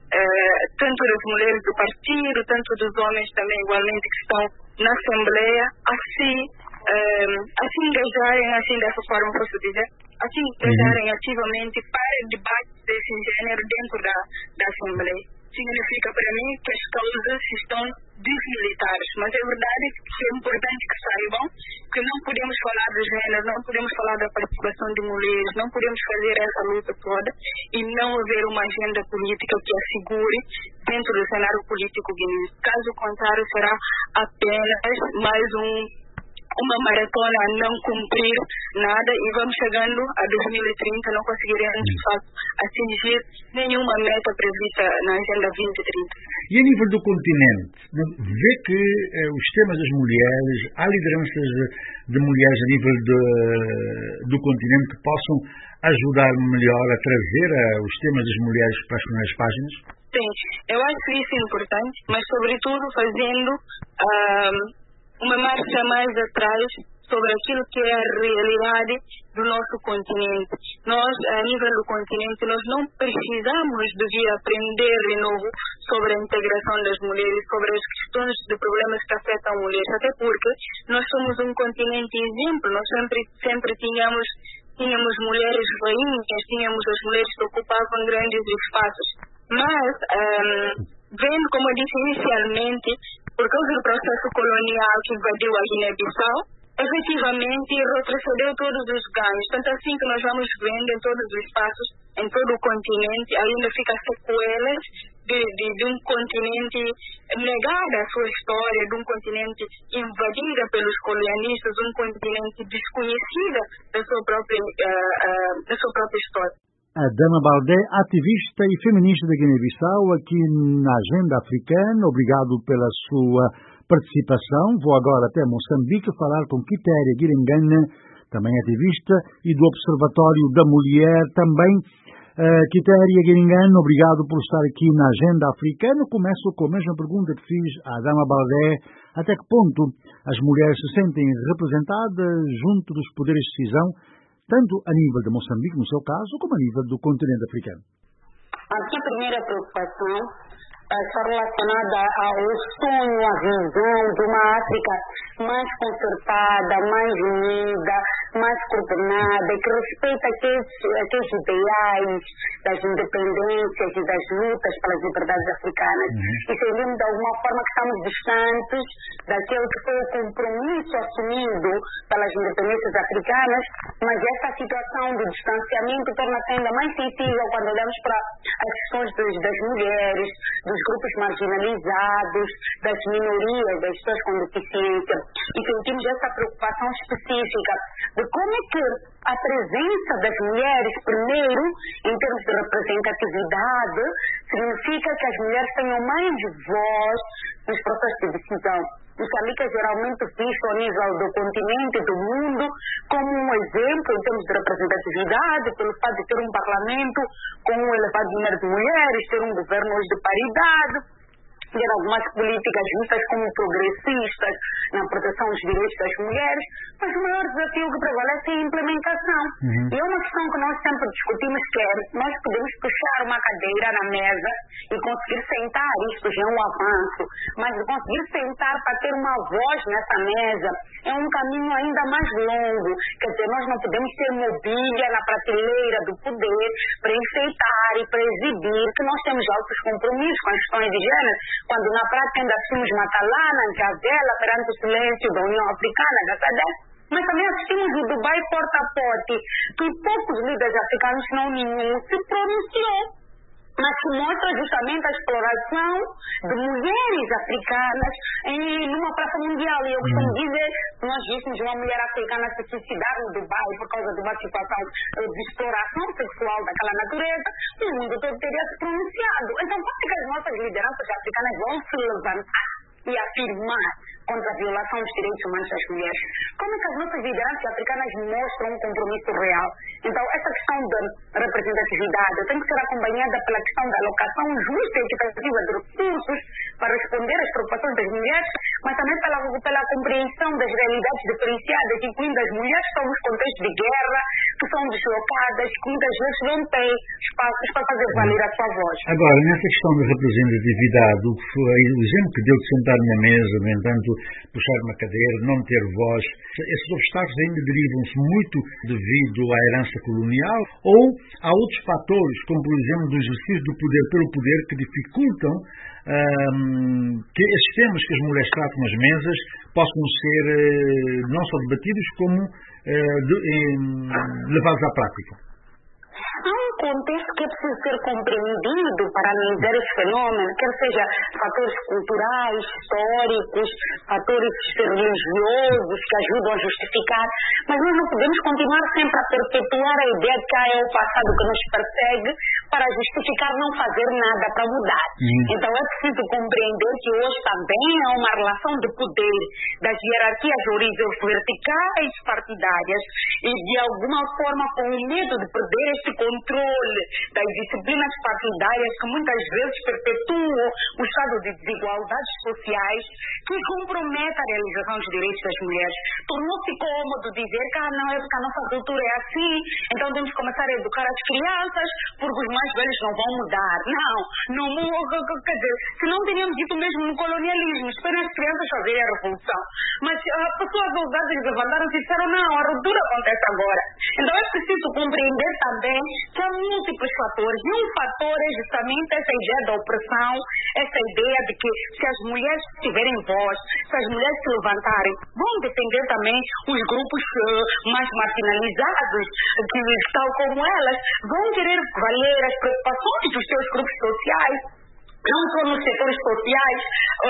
uh, tanto das mulheres do partido, tanto dos homens também igualmente que estão na Assembleia, assim, uh, assim engajarem, assim dessa forma posso dizer, assim engajarem uhum. ativamente para debates desse gênero dentro da, da Assembleia. Significa para mim que as causas estão desmilitares, mas é verdade que é importante que saibam que não podemos falar do gênero, não podemos falar da participação de mulheres, não podemos fazer essa luta toda e não haver uma agenda política que assegure dentro do cenário político guineense. Caso contrário, será apenas mais um uma maratona a não cumprir nada e vamos chegando a dois mil e trinta, não conseguiremos de fato atingir nenhuma meta prevista na Agenda vinte trinta. E a nível do continente, vê que eh, os temas das mulheres, há lideranças de, de mulheres a nível de, do continente que possam ajudar melhor a trazer uh, os temas das mulheres para as primeiras páginas? Sim, eu acho que isso é importante, mas sobretudo fazendo Uh, uma marcha mais atrás sobre aquilo que é a realidade do nosso continente. Nós, a nível do continente, nós não precisamos de vir aprender de novo sobre a integração das mulheres, sobre as questões de problemas que afetam mulheres, até porque nós somos um continente exemplo, nós sempre, sempre tínhamos, tínhamos mulheres rainhas, tínhamos as mulheres que ocupavam grandes espaços. Mas, um, vendo, como eu disse inicialmente, por causa do processo colonial que invadiu a Guiné-Bissau, efetivamente retrocedeu todos os ganhos. Tanto assim que nós vamos vendo em todos os espaços, em todo o continente, ainda fica sequelas de, de, de um continente negado à sua história, de um continente invadido pelos colonialistas, um continente desconhecido da sua própria, uh, uh, da sua própria história. A Dama Baldé, ativista e feminista da Guiné-Bissau, aqui na Agenda Africana. Obrigado pela sua participação. Vou agora até Moçambique falar com Quitéria Guirengana, também ativista, e do Observatório da Mulher também. Uh, Quitéria Guirengana, obrigado por estar aqui na Agenda Africana. Começo com a mesma pergunta que fiz à Dama Baldé. Até que ponto as mulheres se sentem representadas junto dos poderes de decisão, tanto a nível de Moçambique, no seu caso, como a nível do continente africano? Aqui a primeira preocupação está relacionada ao sonho, à visão de uma África mais concertada, mais unida, mais coordenada, que respeita aqueles, aqueles ideais das independências e das lutas pelas liberdades africanas. Uhum. E sentimos de alguma forma que estamos distantes daquele que foi o compromisso assumido pelas independências africanas, mas essa situação de distanciamento torna-se ainda mais sensível quando olhamos para as questões das, das mulheres, dos grupos marginalizados, das minorias, das pessoas com deficiência. E sentimos essa preocupação específica de como é que a presença das mulheres, primeiro, em termos de representatividade, significa que as mulheres tenham mais voz nos processos de decisão. Moçambique é geralmente visto ao nível do continente, do mundo, como um exemplo em termos de representatividade, pelo fato de ter um parlamento com um elevado número de mulheres, ter um governo hoje de paridade, ter algumas políticas vistas como progressistas na proteção dos direitos das mulheres, mas o maior desafio que prevalece é a implementação. Uhum. E é uma questão que nós sempre discutimos, que é, nós podemos puxar uma cadeira na mesa e conseguir sentar, isto já é um avanço, mas conseguir sentar para ter uma voz nessa mesa é um caminho ainda mais longo. Quer dizer, nós não podemos ter mobília na prateleira do poder para enfeitar e para exibir que nós temos altos compromissos com as questões de gênero, quando na prática ainda assistimos Matalana, Anjavela, perante o silêncio da União Africana, da SADC, mas também assistimos o Dubai porta a porta, que poucos líderes africanos, não nenhum, se pronunciou, mas que mostra justamente a exploração de mulheres africanas em numa praça mundial. E eu costumo dizer, nós víssemos uma mulher africana se suicidar no Dubai por causa de uma situação de exploração sexual daquela natureza, o mundo todo teria se pronunciado. Então, como é que as nossas lideranças africanas vão se levantar e afirmar contra a violação dos direitos humanos das mulheres? Como é que as nossas lideranças africanas mostram um compromisso real? Então, essa questão da representatividade tem que ser acompanhada pela questão da alocação justa e equitativa de recursos para responder às preocupações das mulheres, mas também pela, pela compreensão das realidades diferenciadas, incluindo as mulheres que estão nos contextos de guerra, que são deslocadas, que muitas vezes não têm espaços para fazer valer a sua voz. Agora, nessa questão da representatividade, o, que foi, o exemplo que deu de sentar na mesa, no entanto, puxar uma cadeira, não ter voz, esses obstáculos ainda derivam-se muito devido à herança colonial, ou há outros fatores, como por exemplo do exercício do poder pelo poder, que dificultam hum, que esses temas que as mulheres tratam nas mesas possam ser eh, não só debatidos, como eh, de, eh, levados à prática. Há um contexto que é preciso ser compreendido para analisar esse fenômeno, quer seja fatores culturais, históricos, fatores religiosos que ajudam a justificar, mas nós não podemos continuar sempre a perpetuar a ideia de que ah, é o passado que nos persegue para justificar não fazer nada para mudar. Uhum. Então é preciso compreender que hoje também há uma relação de poder das hierarquias de origens verticais partidárias e de alguma forma com o medo de perder este controle das disciplinas partidárias que muitas vezes perpetuam o estado de desigualdades sociais que compromete a realização dos direitos das mulheres. Tornou-se cômodo dizer que ah, não, é porque a nossa cultura é assim, então temos que começar a educar as crianças porque os mais velhos não vão mudar. Não, não quer dizer, se não teríamos dito mesmo no colonialismo, esperem as crianças fazerem a revolução. Mas as pessoas ousadas levantaram-se e disseram não, a ruptura acontece agora. Então é preciso compreender também que há múltiplos fatores. E um fator é justamente essa ideia da opressão, essa ideia de que se as mulheres tiverem voz, se as mulheres se levantarem, vão defender também os grupos uh, mais marginalizados, que tal como elas, vão querer valer as preocupações dos seus grupos sociais, não só nos setores sociais,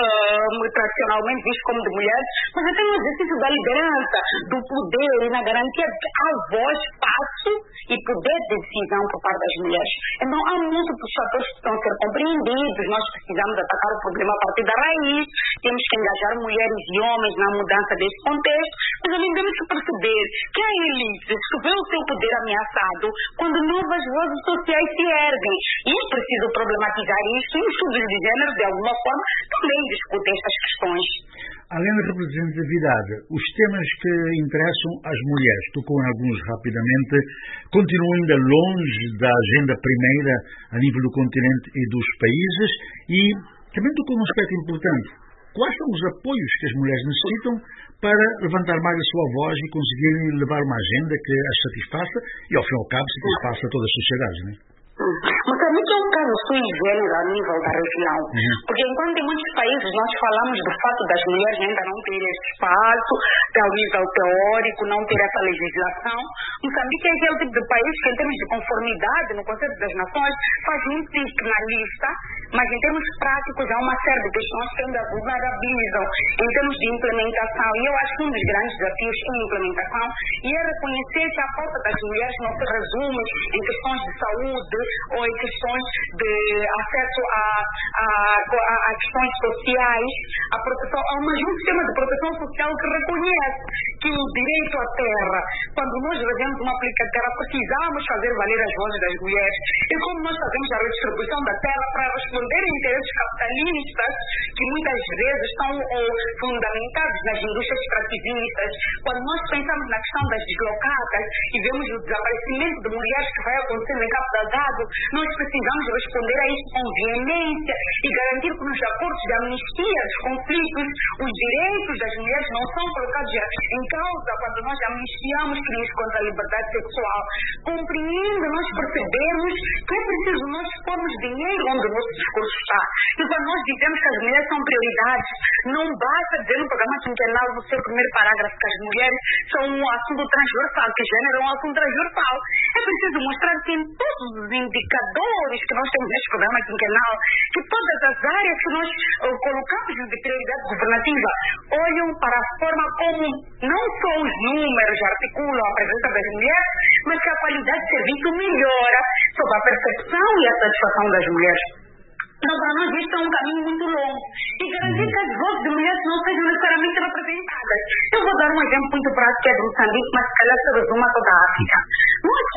uh, tradicionalmente vistos como de mulheres, mas até no exercício da liderança, do poder e na garantia de que há voz, espaço e poder de decisão por parte das mulheres. Então há múltiplos fatores que precisam ser compreendidos, nós precisamos atacar o problema a partir da raiz, temos que engajar mulheres e homens na mudança desse contexto, mas também temos que perceber que há elites que vê o seu poder ameaçado quando novas vozes sociais se erguem. E é preciso problematizar isto e os estudos de gênero, de alguma forma, também discutem estas questões. Além da representatividade, os temas que interessam às mulheres, tocou em alguns rapidamente, continuam ainda longe da agenda primeira a nível do continente e dos países e também tocou num aspecto importante. Quais são os apoios que as mulheres necessitam para levantar mais a sua voz e conseguirem levar uma agenda que as satisfaça e, ao fim e ao cabo, satisfaça a todas as sociedades, não é? Moçambique é um caso sui generis a nível da região, uhum. porque enquanto em muitos países nós falamos do fato das mulheres ainda não terem esse espaço, ao nível teórico, não ter essa legislação, Moçambique é aquele tipo de país que em termos de conformidade no Conselho das Nações faz muito isso na lista, mas em termos práticos há uma série de questões que ainda vulnerabilizam em termos de implementação, e eu acho que um dos grandes desafios em implementação é reconhecer que a falta das mulheres não se resume em questões de saúde ou em questões de acesso a, a, a, a questões sociais, a proteção, há um sistema de proteção social que reconhece que o direito à terra, quando nós vivemos uma política de terra, precisamos fazer valer as vozes das mulheres. E como nós fazemos a redistribuição da terra para responder a interesses capitalistas que muitas vezes estão oh, fundamentados nas indústrias extrativistas, quando nós pensamos na questão das deslocadas e vemos o desaparecimento de mulheres que vai acontecendo em Cabo Delgado, nós precisamos responder a isso com veemência e garantir que nos acordos de amnistia dos conflitos, os direitos das mulheres não são colocados em causa quando nós amnistiamos crimes contra a liberdade sexual. Compreendo, nós percebemos que é preciso nós pormos dinheiro onde o nosso discurso está. E quando nós dizemos que as mulheres são prioridades, não basta dizer no programa quinquenal, no seu primeiro parágrafo, que as mulheres são um assunto transversal, que gênero é um assunto transversal. É preciso mostrar que em todos os indicadores que nós temos neste programa quinquenal, que todas as áreas que nós uh, colocamos de prioridade governativa olham para a forma como não só os números articulam a presença das mulheres, mas que a qualidade de serviço melhora sobre a percepção e a satisfação das mulheres. Então, para nós, isto é um caminho muito longo. E garantir que as vozes de mulheres não sejam necessariamente representadas. Eu vou dar um exemplo muito prático, que é de Moçambique, mas que calhar se resume a toda a África. Nós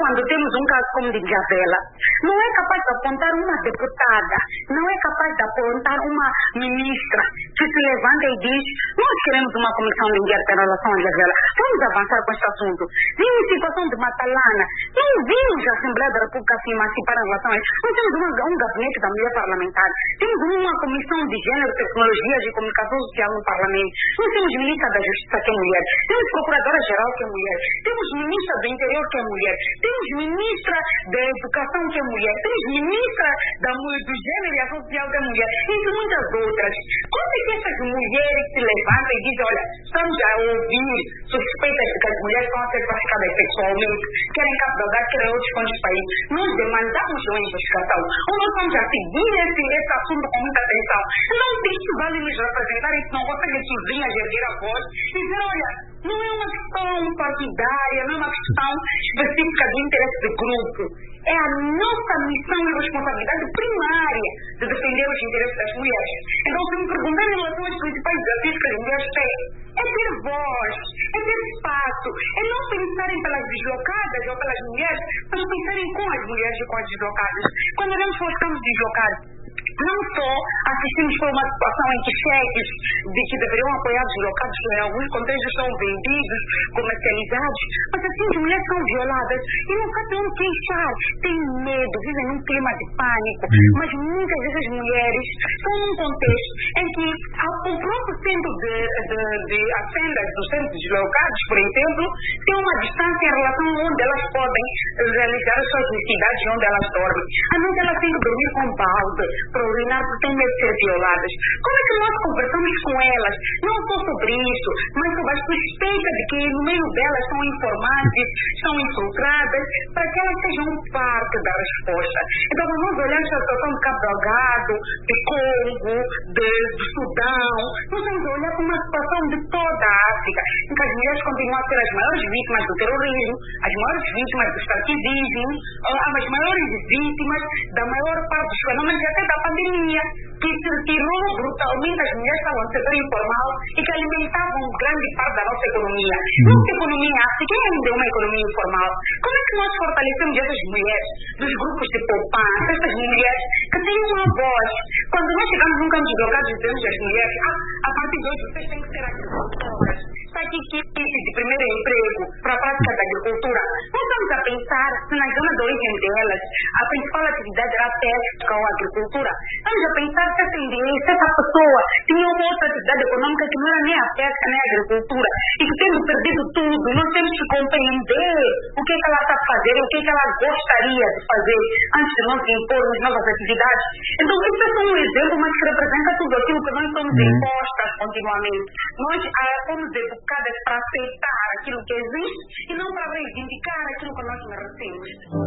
quando temos um caso como de Gavela, não é capaz de apontar uma deputada, não é capaz de apontar uma ministra que se levanta e diz: nós queremos uma comissão de inquérito em relação a Gavela, vamos avançar com este assunto. Vimos a situação de Matalana, não vimos a Assembleia da República se emancipar em relação a isso. Nós temos uma, um gabinete da mulher parlamentar, temos uma comissão de gênero, tecnologias e comunicação social no Parlamento, nós temos ministra da Justiça que é mulher, temos procuradora-geral que é mulher, temos ministra do Interior que é mulher, temos ministra da Educação que é mulher, temos ministra da, do Gênero e Ação Social que é mulher, entre muitas outras. Como é que essas mulheres se levantam e dizem: olha, estamos a ouvir suspeitas de que as mulheres vão ser praticadas sexualmente, querem capitalidade, querem outros pontos do país. Nós demandamos uma investigação, ou nós vamos a seguir esse, esse assunto com muita atenção. Não tem que vale nos representar e não consegue sozinhas erguer a voz e dizer: olha, não é uma questão partidária, não é uma questão específica do interesse do grupo. É a nossa missão e responsabilidade primária de defender os interesses das mulheres. Então, se me perguntar em relação aos principais desafios que as mulheres têm, é ter voz, é ter espaço, é não pensarem pelas deslocadas ou pelas mulheres, mas pensarem com as mulheres e com as deslocadas. Quando olhamos para os campos deslocados, não só assistimos por uma situação em que cheques de que deveriam apoiar os deslocados, que em alguns contextos são vendidos, comercializados, mas assim as mulheres são violadas e não sabem onde queixar, têm medo, vivem num clima de pânico. Mas muitas dessas mulheres estão num contexto em que o próprio centro de, de, de atendas dos centros deslocados, por exemplo, tem uma distância em relação a onde elas podem realizar as suas necessidades e onde elas dormem. A noite elas têm que dormir com balde para urinar porque têm medo de ser violadas. Como é que nós conversamos com elas, não só sobre isso, mas sobre a suspeita de que no meio delas são informantes, são infiltradas, para que elas sejam parte da resposta. Então, quando nós olhamos a situação de Cabo Delgado, de Congo, de, de Sudão, nós vamos olhar para uma situação de toda a África, em que as mulheres continuam a ser as maiores vítimas do terrorismo, as maiores vítimas do extrativismo, as maiores vítimas da maior parte dos fenômenos e até da pandemia, que se retirou brutalmente as mulheres que estavam no setor informal e que alimentavam grande parte da nossa economia. Nossa economia áfrica ainda é uma economia informal. Como é que nós fortalecemos essas mulheres dos grupos de poupança, essas mulheres que têm uma voz? Quando nós chegamos num campo de drogados e dizemos às mulheres: ah, a partir de hoje vocês têm que ser agricultoras, está aqui kits de primeiro emprego para a prática da agricultura. Nós vamos a pensar se na zona de origem delas a principal atividade era a pesca ou a agricultura. Vamos a pensar se essa, se essa pessoa tinha uma outra atividade econômica que não era nem a pesca nem a agricultura e que tendo perdido tudo, nós temos que compreender o que é que ela está a fazer, o que é que ela gostaria de fazer antes de nós impormos novas atividades. Então isso é só um exemplo, mas que representa tudo aquilo que nós somos impostas continuamente. Nós ah, somos educadas para aceitar aquilo que existe e não para reivindicar aquilo que nós merecemos.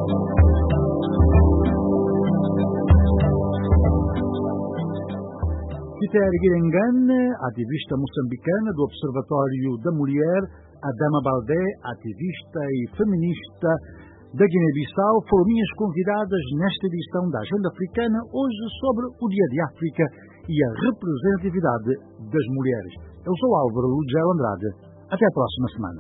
Peter Guirengane, ativista moçambicana do Observatório da Mulher, Adama Baldé, ativista e feminista da Guiné-Bissau, foram minhas convidadas nesta edição da Agenda Africana, hoje sobre o Dia de África e a representatividade das mulheres. Eu sou Álvaro Lugel Andrade. Até a próxima semana.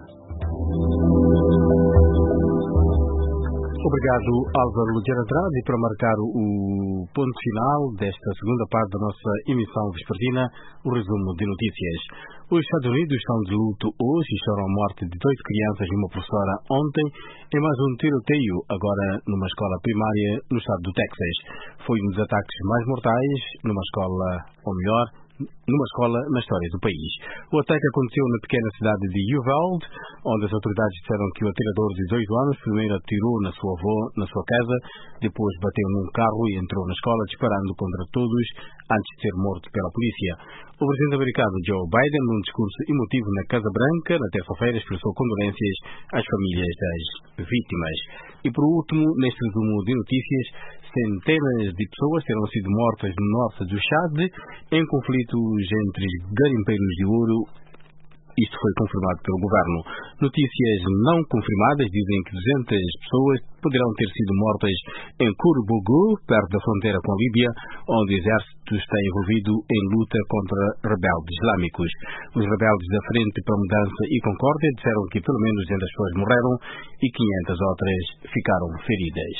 Obrigado, Álvaro Lugel Andrade. E para marcar o ponto final desta segunda parte da nossa emissão vespertina, o resumo de notícias. Os Estados Unidos estão de luto hoje e choram a morte de dois crianças e uma professora ontem em mais um tiroteio, agora numa escola primária no estado do Texas. Foi um dos ataques mais mortais numa escola, ou melhor, numa escola na história do país. O ataque aconteceu na pequena cidade de Uvalde, onde as autoridades disseram que o atirador de dezoito anos primeiro atirou na sua avó, na sua casa, depois bateu num carro e entrou na escola disparando contra todos antes de ser morto pela polícia. O presidente americano Joe Biden, num discurso emotivo na Casa Branca, na terça-feira, expressou condolências às famílias das vítimas. E por último, neste resumo de notícias, centenas de pessoas terão sido mortas no norte do Chad em conflitos entre garimpeiros de ouro Isto foi confirmado pelo governo. Notícias não confirmadas dizem que duzentas pessoas poderão ter sido mortas em Kurbugu, perto da fronteira com a Líbia, onde o exército está envolvido em luta contra rebeldes islâmicos. Os rebeldes da Frente para a Mudança e Concórdia disseram que pelo menos duzentas pessoas morreram e quinhentas outras ficaram feridas.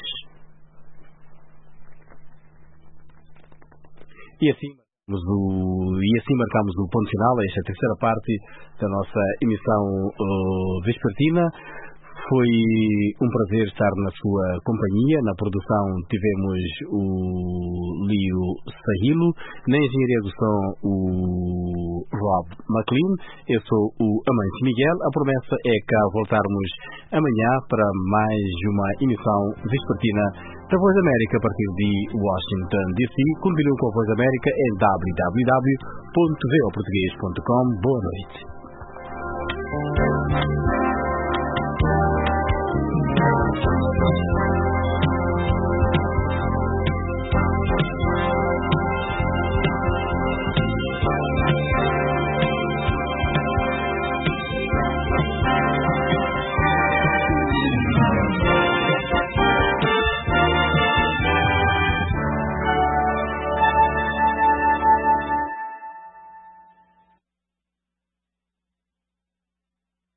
E assim, o, e assim marcamos o ponto final a esta terceira parte da nossa emissão uh, vespertina. Foi um prazer estar na sua companhia. Na produção tivemos o Lio Sahilo, na engenharia do som o Rob McLean. Eu sou o Amante Miguel. A promessa é cá voltarmos amanhã para mais uma emissão vespertina da Voz da América a partir de Washington D C. Convidam com a Voz da América em w w w ponto v o português ponto com. Boa noite.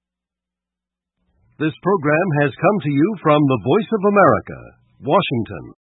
This program has come to you from the Voice of America, Washington.